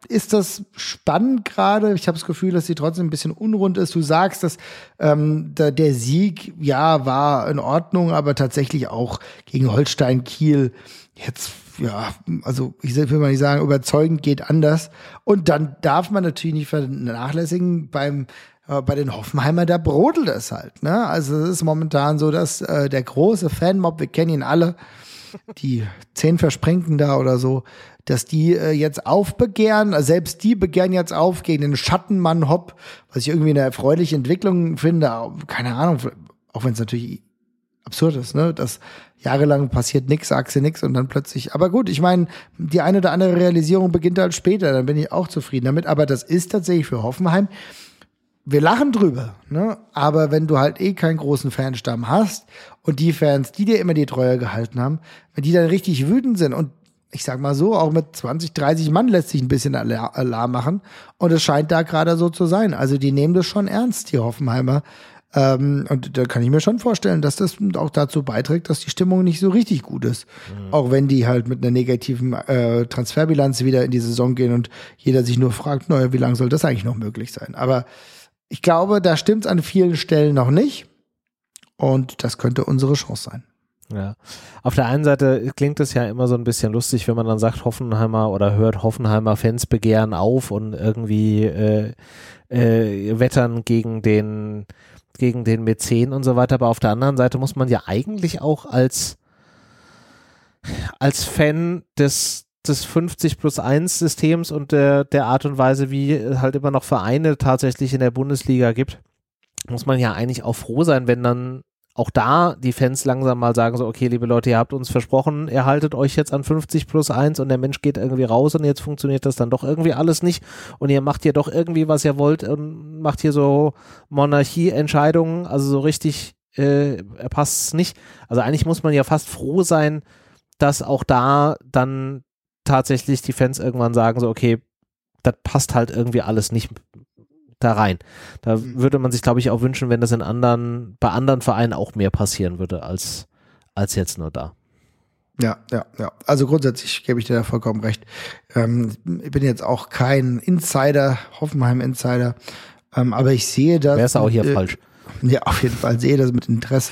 ist das spannend gerade. Ich habe das Gefühl, dass sie trotzdem ein bisschen unrund ist. Du sagst, dass ähm, der, der Sieg, ja, war in Ordnung, aber tatsächlich auch gegen Holstein Kiel jetzt, ja, also ich will mal nicht sagen, überzeugend geht anders. Und dann darf man natürlich nicht vernachlässigen, beim äh, bei den Hoffenheimer, da brodelt es halt. Ne? Also es ist momentan so, dass äh, der große Fanmob, wir kennen ihn alle, die zehn Versprengten da oder so, dass die äh, jetzt aufbegehren, also selbst die begehren jetzt auf gegen den Schattenmann Hopp, was ich irgendwie eine erfreuliche Entwicklung finde, keine Ahnung, auch wenn es natürlich absurd ist, ne, dass jahrelang passiert nix, sagst du nix und dann plötzlich, aber gut, ich meine, die eine oder andere Realisierung beginnt halt später, dann bin ich auch zufrieden damit, aber das ist tatsächlich für Hoffenheim, wir lachen drüber, ne, aber wenn du halt eh keinen großen Fanstamm hast und die Fans, die dir immer die Treue gehalten haben, wenn die dann richtig wütend sind und ich sag mal so, auch mit zwanzig, dreißig Mann lässt sich ein bisschen Alarm machen. Und es scheint da gerade so zu sein. Also die nehmen das schon ernst, die Hoffenheimer. Ähm, und da kann ich mir schon vorstellen, dass das auch dazu beiträgt, dass die Stimmung nicht so richtig gut ist. Mhm. Auch wenn die halt mit einer negativen äh, Transferbilanz wieder in die Saison gehen und jeder sich nur fragt, naja, wie lange soll das eigentlich noch möglich sein? Aber ich glaube, da stimmt's an vielen Stellen noch nicht. Und das könnte unsere Chance sein. Ja, auf der einen Seite klingt es ja immer so ein bisschen lustig, wenn man dann sagt, Hoffenheimer oder hört Hoffenheimer Fans begehren auf und irgendwie äh, äh, wettern gegen den gegen den Mäzen und so weiter, aber auf der anderen Seite muss man ja eigentlich auch als als Fan des des fünfzig plus eins Systems und der, der Art und Weise, wie halt immer noch Vereine tatsächlich in der Bundesliga gibt, muss man ja eigentlich auch froh sein, wenn dann auch da die Fans langsam mal sagen so, okay, liebe Leute, ihr habt uns versprochen, ihr haltet euch jetzt an fünfzig plus eins und der Mensch geht irgendwie raus und jetzt funktioniert das dann doch irgendwie alles nicht und ihr macht hier doch irgendwie, was ihr wollt und macht hier so Monarchie-Entscheidungen, also so richtig äh, passt es nicht. Also eigentlich muss man ja fast froh sein, dass auch da dann tatsächlich die Fans irgendwann sagen so, okay, das passt halt irgendwie alles nicht da rein. Da mhm. würde man sich, glaube ich, auch wünschen, wenn das in anderen, bei anderen Vereinen auch mehr passieren würde, als, als jetzt nur da. Ja, ja, ja. Also grundsätzlich gebe ich dir da vollkommen recht. Ähm, ich bin jetzt auch kein Insider, Hoffenheim-Insider, ähm, aber ich sehe das. Wäre es auch hier äh, falsch. Ja, auf jeden Fall sehe das mit Interesse.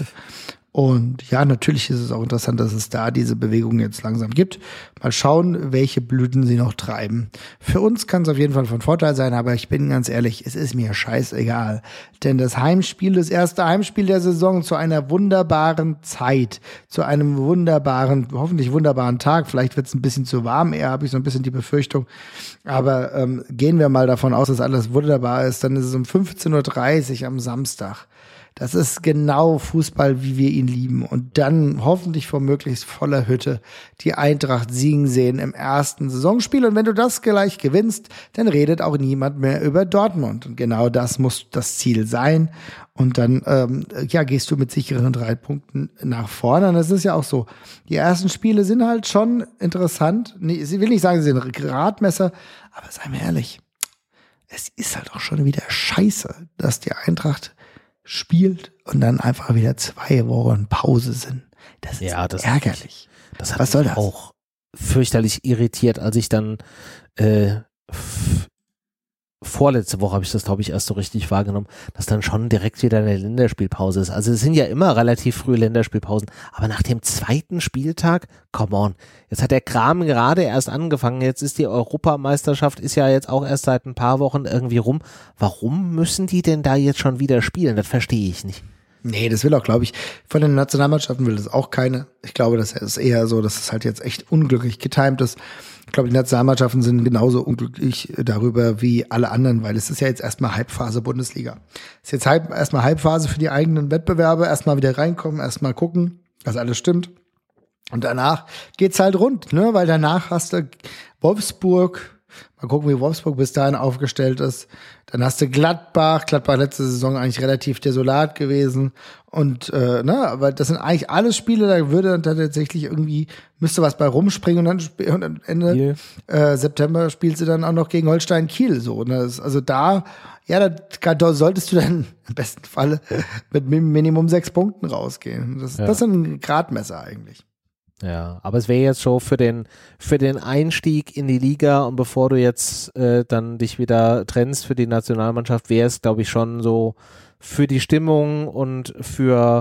Und ja, natürlich ist es auch interessant, dass es da diese Bewegung jetzt langsam gibt. Mal schauen, welche Blüten sie noch treiben. Für uns kann es auf jeden Fall von Vorteil sein, aber ich bin ganz ehrlich, es ist mir scheißegal. Denn das Heimspiel, das erste Heimspiel der Saison zu einer wunderbaren Zeit, zu einem wunderbaren, hoffentlich wunderbaren Tag. Vielleicht wird es ein bisschen zu warm, eher habe ich so ein bisschen die Befürchtung. Aber ähm, gehen wir mal davon aus, dass alles wunderbar ist. Dann ist es um fünfzehn Uhr dreißig am Samstag. Das ist genau Fußball, wie wir ihn lieben. Und dann hoffentlich vor möglichst voller Hütte die Eintracht siegen sehen im ersten Saisonspiel. Und wenn du das gleich gewinnst, dann redet auch niemand mehr über Dortmund. Und genau das muss das Ziel sein. Und dann ähm, ja, gehst du mit sicheren drei Punkten nach vorne. Und das ist ja auch so. Die ersten Spiele sind halt schon interessant. Nee, ich will nicht sagen, sie sind Gradmesser, aber sei mir ehrlich, es ist halt auch schon wieder scheiße, dass die Eintracht spielt und dann einfach wieder zwei Wochen Pause sind. Das ist ja, das ärgerlich. Das hat Was soll mich das? auch fürchterlich irritiert, als ich dann äh, f- vorletzte Woche habe ich das, glaube ich, erst so richtig wahrgenommen, dass dann schon direkt wieder eine Länderspielpause ist. Also es sind ja immer relativ frühe Länderspielpausen, aber nach dem zweiten Spieltag, come on, jetzt hat der Kram gerade erst angefangen, jetzt ist die Europameisterschaft, ist ja jetzt auch erst seit ein paar Wochen irgendwie rum. Warum müssen die denn da jetzt schon wieder spielen? Das verstehe ich nicht. Nee, das will auch, glaube ich, von den Nationalmannschaften will das auch keine. Ich glaube, das ist eher so, dass es halt jetzt echt unglücklich getimt ist. Ich glaube, die Nationalmannschaften sind genauso unglücklich darüber wie alle anderen, weil es ist ja jetzt erstmal Halbphase Bundesliga. Es ist jetzt halb, erstmal Halbphase für die eigenen Wettbewerbe, erstmal wieder reinkommen, erstmal gucken, dass alles stimmt. Und danach geht's halt rund, ne, weil danach hast du Wolfsburg. Mal gucken, wie Wolfsburg bis dahin aufgestellt ist. Dann hast du Gladbach. Gladbach letzte Saison eigentlich relativ desolat gewesen. Und, äh, ne, aber das sind eigentlich alles Spiele, da würde dann tatsächlich irgendwie, müsste was bei rumspringen und dann, sp- und am Ende äh, September spielst du dann auch noch gegen Holstein Kiel, so. Ne? Das, also da, ja, da, da solltest du dann im besten Falle mit Minimum sechs Punkten rausgehen. Das, ja. das ist ein Gradmesser eigentlich. Ja, aber es wäre jetzt schon für den, für den Einstieg in die Liga und bevor du jetzt äh, dann dich wieder trennst für die Nationalmannschaft, wäre es, glaube ich, schon so für die Stimmung und für,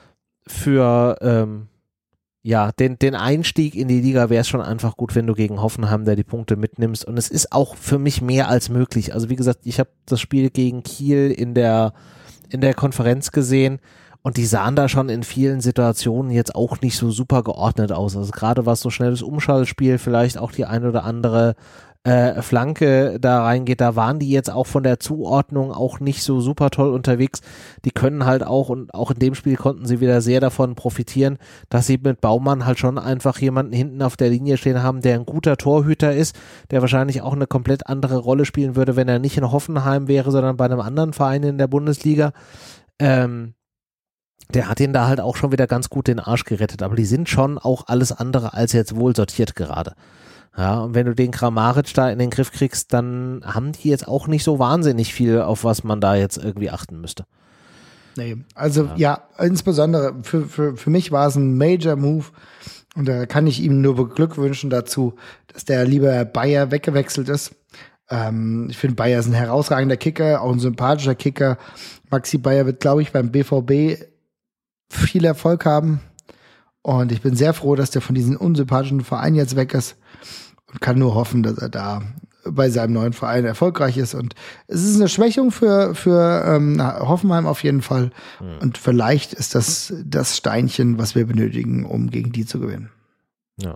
für ähm, ja, den, den Einstieg in die Liga wäre es schon einfach gut, wenn du gegen Hoffenheim da die Punkte mitnimmst. Und es ist auch für mich mehr als möglich. Also wie gesagt, ich habe das Spiel gegen Kiel in der, in der Konferenz gesehen. Und die sahen da schon in vielen Situationen jetzt auch nicht so super geordnet aus. Also gerade was so schnelles Umschaltspiel, vielleicht auch die ein oder andere äh, Flanke da reingeht, da waren die jetzt auch von der Zuordnung auch nicht so super toll unterwegs. Die können halt auch, und auch in dem Spiel konnten sie wieder sehr davon profitieren, dass sie mit Baumann halt schon einfach jemanden hinten auf der Linie stehen haben, der ein guter Torhüter ist, der wahrscheinlich auch eine komplett andere Rolle spielen würde, wenn er nicht in Hoffenheim wäre, sondern bei einem anderen Verein in der Bundesliga. Ähm, Der hat ihn da halt auch schon wieder ganz gut den Arsch gerettet, aber die sind schon auch alles andere als jetzt wohl sortiert gerade. Ja, und wenn du den Kramaric da in den Griff kriegst, dann haben die jetzt auch nicht so wahnsinnig viel, auf was man da jetzt irgendwie achten müsste. Nee, also ja, ja insbesondere für, für, für mich war es ein Major Move und da kann ich ihm nur beglückwünschen dazu, dass der lieber Bayer weggewechselt ist. Ähm, ich finde, Bayer ist ein herausragender Kicker, auch ein sympathischer Kicker. Maxi Bayer wird, glaube ich, beim B V B viel Erfolg haben und ich bin sehr froh, dass der von diesem unsympathischen Verein jetzt weg ist und kann nur hoffen, dass er da bei seinem neuen Verein erfolgreich ist und es ist eine Schwächung für, für ähm, Hoffenheim auf jeden Fall mhm. und vielleicht ist das das Steinchen, was wir benötigen, um gegen die zu gewinnen. Ja.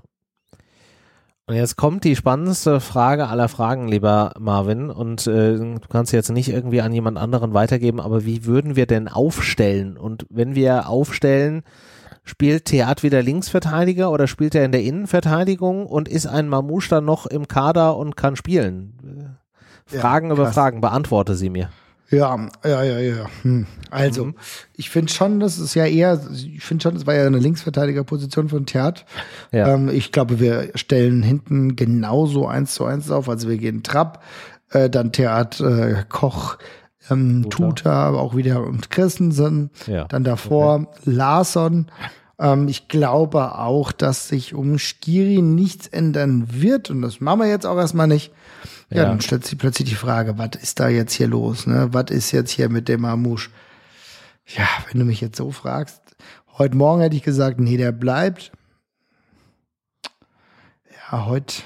Und jetzt kommt die spannendste Frage aller Fragen, lieber Marvin, und äh, du kannst jetzt nicht irgendwie an jemand anderen weitergeben, aber wie würden wir denn aufstellen? Und wenn wir aufstellen, spielt Theat wieder Linksverteidiger oder spielt er in der Innenverteidigung und ist ein Mamouche dann noch im Kader und kann spielen? Fragen ja, über Fragen, beantworte sie mir. Ja, ja, ja, ja. Hm. Also, mhm. ich finde schon, das ist ja eher, ich finde schon, das war ja eine Linksverteidigerposition von Theat. Ja. Ähm, ich glaube, wir stellen hinten genauso eins zu eins auf. Also wir gehen Trapp, äh, dann Theat, äh, Koch, ähm, Tuta, aber auch wieder und Christensen. Ja. Dann davor okay. Larsson. Ähm, ich glaube auch, dass sich um Skiri nichts ändern wird. Und das machen wir jetzt auch erstmal nicht. Ja, ja, dann stellt sich plötzlich die Frage, was ist da jetzt hier los, ne? Was ist jetzt hier mit dem Mamouche? Ja, wenn du mich jetzt so fragst, heute Morgen hätte ich gesagt, nee, der bleibt. Ja, heute,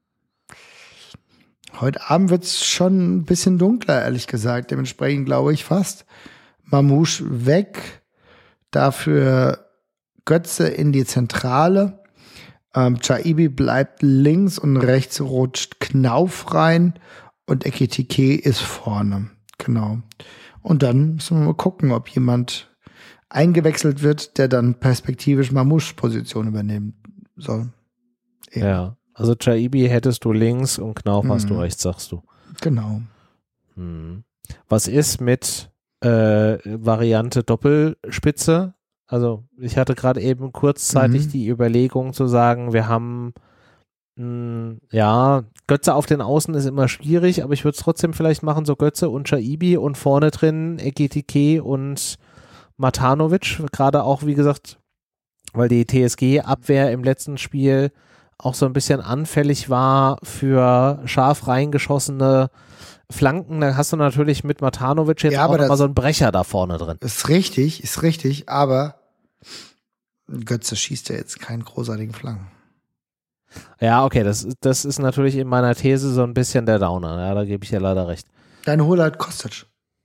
heute Abend wird's schon ein bisschen dunkler, ehrlich gesagt. Dementsprechend glaube ich fast Mamouche weg, dafür Götze in die Zentrale. Ähm, Chaibi bleibt links und rechts rutscht Knauf rein und Ekitike ist vorne. Genau. Und dann müssen wir mal gucken, ob jemand eingewechselt wird, der dann perspektivisch Mamouches Position übernehmen soll. Eben. Ja, also Chaibi hättest du links und Knauf mhm. hast du rechts, sagst du. Genau. Hm. Was ist mit äh, Variante Doppelspitze? Also ich hatte gerade eben kurzzeitig mhm. die Überlegung zu sagen, wir haben mh, ja, Götze auf den Außen ist immer schwierig, aber ich würde es trotzdem vielleicht machen, so Götze und Chaibi und vorne drin Ekitike und Matanovic, gerade auch wie gesagt, weil die T S G-Abwehr im letzten Spiel auch so ein bisschen anfällig war für scharf reingeschossene Flanken, da hast du natürlich mit Matanovic jetzt ja, auch nochmal so einen Brecher da vorne drin. Ist richtig, ist richtig, aber Götze schießt ja jetzt keinen großartigen Flanken. Ja, okay, das, das ist natürlich in meiner These so ein bisschen der Downer, ja, da gebe ich ja leider recht. Deine hol halt Kostic.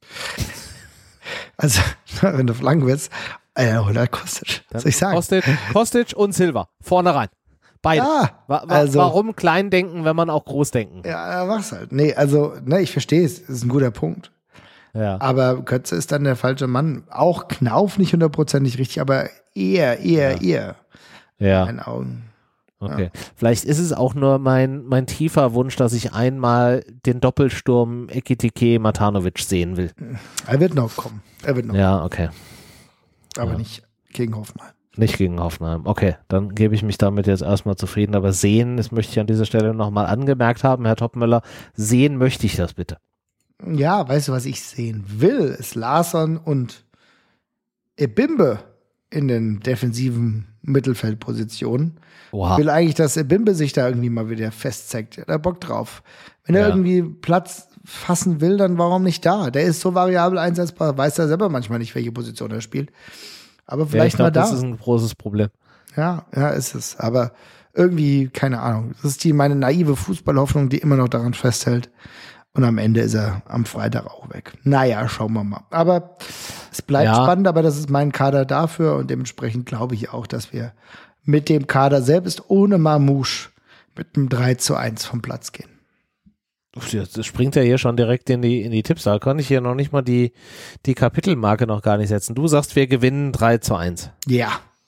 Also, wenn du Flanken willst, äh, hol halt Kostic. Was soll ich sagen? Kostic, Kostic und Silva, vorne rein. Beide. Ja, wa- wa- also, warum klein denken, wenn man auch groß denken? Ja, mach's halt. Nee, also, ne, ich verstehe es, ist ein guter Punkt. Ja. Aber Götze ist dann der falsche Mann. Auch Knauf nicht hundertprozentig richtig, aber eher, eher, ja. eher. Ja. In meinen Augen. Okay. Ja. Vielleicht ist es auch nur mein, mein tiefer Wunsch, dass ich einmal den Doppelsturm Ekitike Matanovic sehen will. Er wird noch kommen. Er wird noch Ja, okay. Aber ja. nicht gegen Hoffenheim. Nicht gegen Hoffenheim. Okay, dann gebe ich mich damit jetzt erstmal zufrieden. Aber sehen, das möchte ich an dieser Stelle nochmal angemerkt haben, Herr Topmöller, sehen möchte ich das bitte. Ja, weißt du, was ich sehen will? Ist Larsson und Ebimbe in den defensiven Mittelfeldpositionen. Oha. Ich will eigentlich, dass Bimbe sich da irgendwie mal wieder festzeigt. Er hat Bock drauf. Wenn er Ja. irgendwie Platz fassen will, dann warum nicht da? Der ist so variabel einsetzbar, weiß er selber manchmal nicht, welche Position er spielt. Aber Ja, ich vielleicht glaube, mal da. das ist ein großes Problem. Ja, ja, ist es. Aber irgendwie, keine Ahnung. Das ist die meine naive Fußballhoffnung, die immer noch daran festhält. Und am Ende ist er am Freitag auch weg. Naja, schauen wir mal. Aber es bleibt Ja. spannend, aber das ist mein Kader dafür. Und dementsprechend glaube ich auch, dass wir mit dem Kader selbst ohne Mamouche mit einem drei zu eins vom Platz gehen. Uff, das springt ja hier schon direkt in die, in die Tipps. Da kann ich hier noch nicht mal die, die Kapitelmarke noch gar nicht setzen. Du sagst, wir gewinnen drei zu eins. Ja.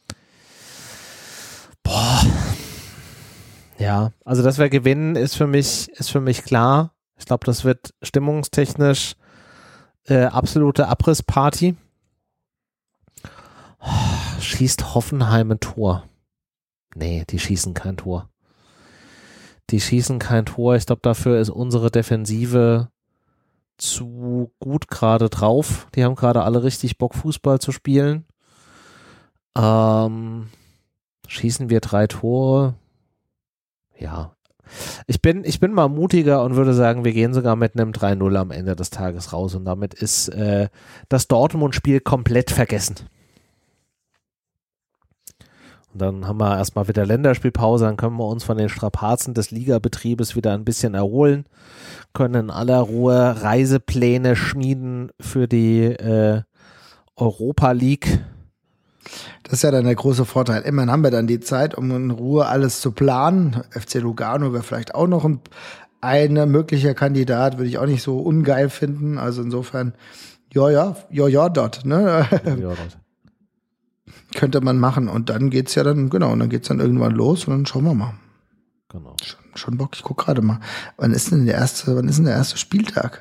Boah. Ja, also dass wir gewinnen, ist für mich, ist für mich klar. Ich glaube, das wird stimmungstechnisch äh, absolute Abrissparty. Oh, schießt Hoffenheim ein Tor? Nee, die schießen kein Tor. Die schießen kein Tor. Ich glaube, dafür ist unsere Defensive zu gut gerade drauf. Die haben gerade alle richtig Bock, Fußball zu spielen. Ähm, schießen wir drei Tore? Ja. Ich bin, ich bin mal mutiger und würde sagen, wir gehen sogar mit einem drei null am Ende des Tages raus und damit ist äh, das Dortmund-Spiel komplett vergessen. Und dann haben wir erstmal wieder Länderspielpause, dann können wir uns von den Strapazen des Ligabetriebes wieder ein bisschen erholen, können in aller Ruhe Reisepläne schmieden für die äh, Europa League. Das ist ja dann der große Vorteil. Immerhin haben wir dann die Zeit, um in Ruhe alles zu planen. F C Lugano wäre vielleicht auch noch ein ein möglicher Kandidat, würde ich auch nicht so ungeil finden. Also insofern, ja, ja, ja, ja, dort, ne? Ja, dort. Könnte man machen. Und dann geht's ja dann, genau, und dann geht's dann irgendwann los und dann schauen wir mal. Genau. Schon, schon Bock, ich guck gerade mal. Wann ist denn der erste, wann ist denn der erste Spieltag?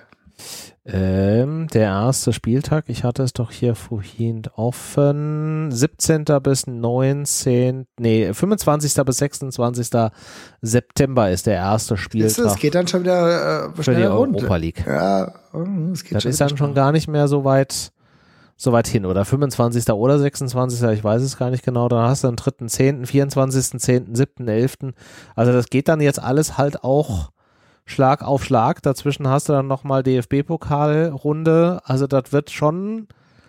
Ähm, der erste Spieltag, ich hatte es doch hier vorhin offen, siebzehnten bis neunzehnten, nee, fünfundzwanzigsten bis sechsundzwanzigsten September ist der erste Spieltag. Es geht dann schon wieder äh, für die rund. Europa League. Ja, es geht Das schon ist dann schon gar nicht mehr so weit, so weit hin, oder fünfundzwanzigsten oder sechsundzwanzigsten ich weiß es gar nicht genau, dann hast du den dritten zehnten, vierundzwanzigsten zehnten, siebten elften Also das geht dann jetzt alles halt auch Schlag auf Schlag. Dazwischen hast du dann nochmal D F B-Pokalrunde. Also das wird schon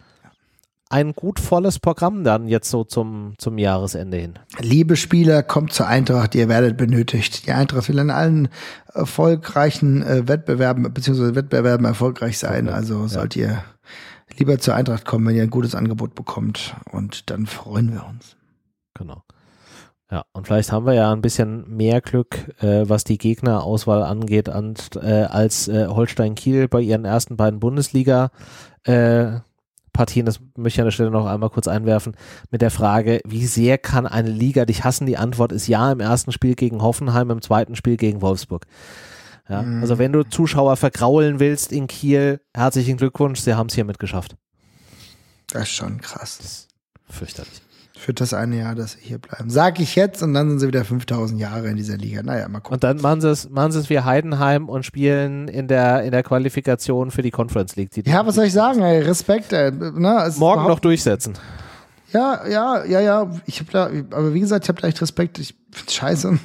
ein gut volles Programm dann jetzt so zum, zum Jahresende hin. Liebe Spieler, kommt zur Eintracht, ihr werdet benötigt. Die Eintracht will in allen erfolgreichen äh, Wettbewerben beziehungsweise Wettbewerben erfolgreich sein. Okay. Also Ja. sollt ihr lieber zur Eintracht kommen, wenn ihr ein gutes Angebot bekommt. Und dann freuen wir uns. Genau. Ja, und vielleicht haben wir ja ein bisschen mehr Glück, äh, was die Gegnerauswahl angeht, an, äh, als äh, Holstein Kiel bei ihren ersten beiden Bundesliga äh, Partien, das möchte ich an der Stelle noch einmal kurz einwerfen, mit der Frage, wie sehr kann eine Liga dich hassen? Die Antwort ist ja, im ersten Spiel gegen Hoffenheim, im zweiten Spiel gegen Wolfsburg. Ja, Mhm. also wenn du Zuschauer vergraulen willst in Kiel, herzlichen Glückwunsch, sie haben es hiermit geschafft. Das ist schon krass. Das ist fürchterlich. Für das eine Jahr, dass sie hier bleiben. Sag ich jetzt und dann sind sie wieder fünftausend Jahre in dieser Liga. Naja, mal gucken. Und dann machen sie es, machen sie es wie Heidenheim und spielen in der, in der Qualifikation für die Conference League. Die Ja, was soll ich sagen? Ey, Respekt. Ey. Ne, es ist morgen noch überhaupt- durchsetzen. Ja, ja, ja, ja. Ich habe da, aber wie gesagt, ich habe da echt Respekt. Ich find's scheiße.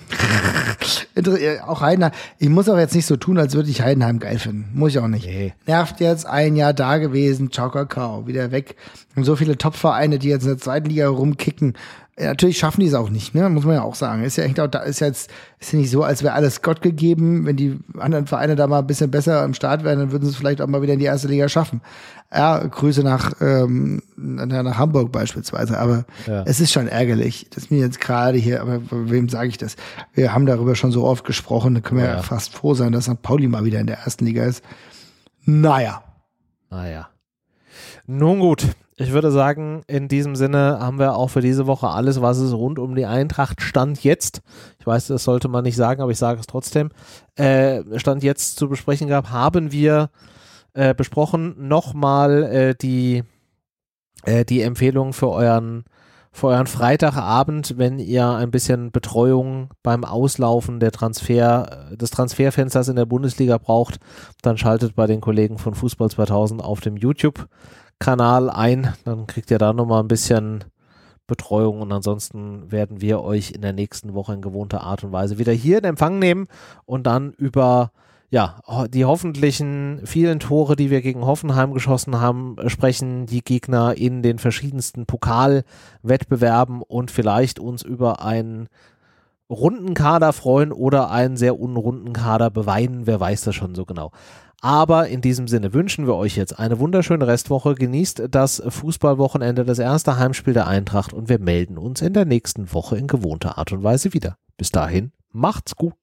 Inter- auch Heidenheim. Ich muss auch jetzt nicht so tun, als würde ich Heidenheim geil finden. Muss ich auch nicht. Nee. Nervt jetzt, ein Jahr da gewesen, ciao Kakao, wieder weg. Und so viele Top-Vereine, die jetzt in der zweiten Liga rumkicken. Ja, natürlich schaffen die es auch nicht, ne? Muss man ja auch sagen. Ist ja echt auch, da ist ja jetzt, ist ja nicht so, als wäre alles Gott gegeben. Wenn die anderen Vereine da mal ein bisschen besser am Start wären, dann würden sie es vielleicht auch mal wieder in die erste Liga schaffen. Ja, Grüße nach, ähm, nach Hamburg beispielsweise. Aber Ja. es ist schon ärgerlich, dass mir jetzt gerade hier, aber wem sage ich das? Wir haben darüber schon so oft gesprochen, da können wir ja, Ja. fast froh sein, dass Sankt Pauli mal wieder in der ersten Liga ist. Naja. Naja. Nun gut. Ich würde sagen, in diesem Sinne haben wir auch für diese Woche alles, was es rund um die Eintracht Stand jetzt, ich weiß, das sollte man nicht sagen, aber ich sage es trotzdem, äh, Stand jetzt zu besprechen gab, haben wir äh, besprochen. Nochmal äh, die, äh, die Empfehlung für euren, für euren Freitagabend, wenn ihr ein bisschen Betreuung beim Auslaufen der Transfer, des Transferfensters in der Bundesliga braucht, dann schaltet bei den Kollegen von Fußball zweitausend auf dem YouTube Kanal ein, dann kriegt ihr da nochmal ein bisschen Betreuung und ansonsten werden wir euch in der nächsten Woche in gewohnter Art und Weise wieder hier in Empfang nehmen und dann über ja, die hoffentlichen vielen Tore, die wir gegen Hoffenheim geschossen haben, sprechen, die Gegner in den verschiedensten Pokalwettbewerben und vielleicht uns über einen runden Kader freuen oder einen sehr unrunden Kader beweinen, wer weiß das schon so genau. Aber in diesem Sinne wünschen wir euch jetzt eine wunderschöne Restwoche, genießt das Fußballwochenende, das erste Heimspiel der Eintracht und wir melden uns in der nächsten Woche in gewohnter Art und Weise wieder. Bis dahin, macht's gut.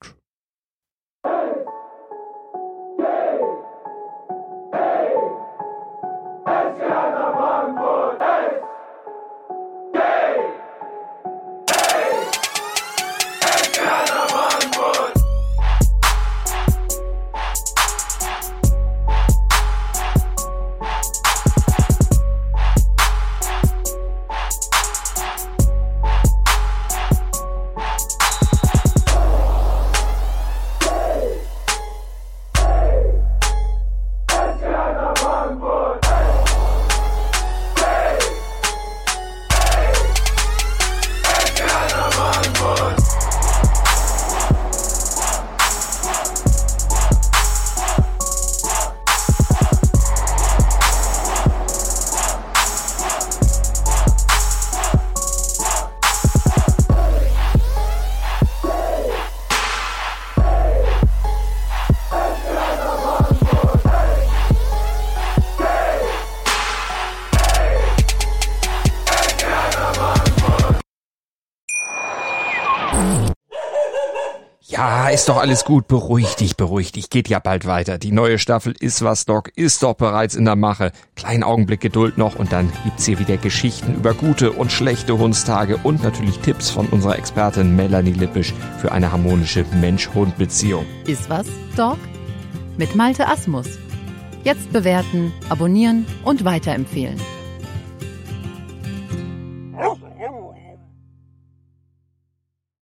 Ja, ist doch alles gut. Beruhig dich, beruhig dich. Geht ja bald weiter. Die neue Staffel Ist was, Doc ist doch bereits in der Mache. Kleinen Augenblick Geduld noch und dann gibt's hier wieder Geschichten über gute und schlechte Hundstage und natürlich Tipps von unserer Expertin Melanie Lippisch für eine harmonische Mensch-Hund-Beziehung. Ist was, Doc? Mit Malte Asmus. Jetzt bewerten, abonnieren und weiterempfehlen.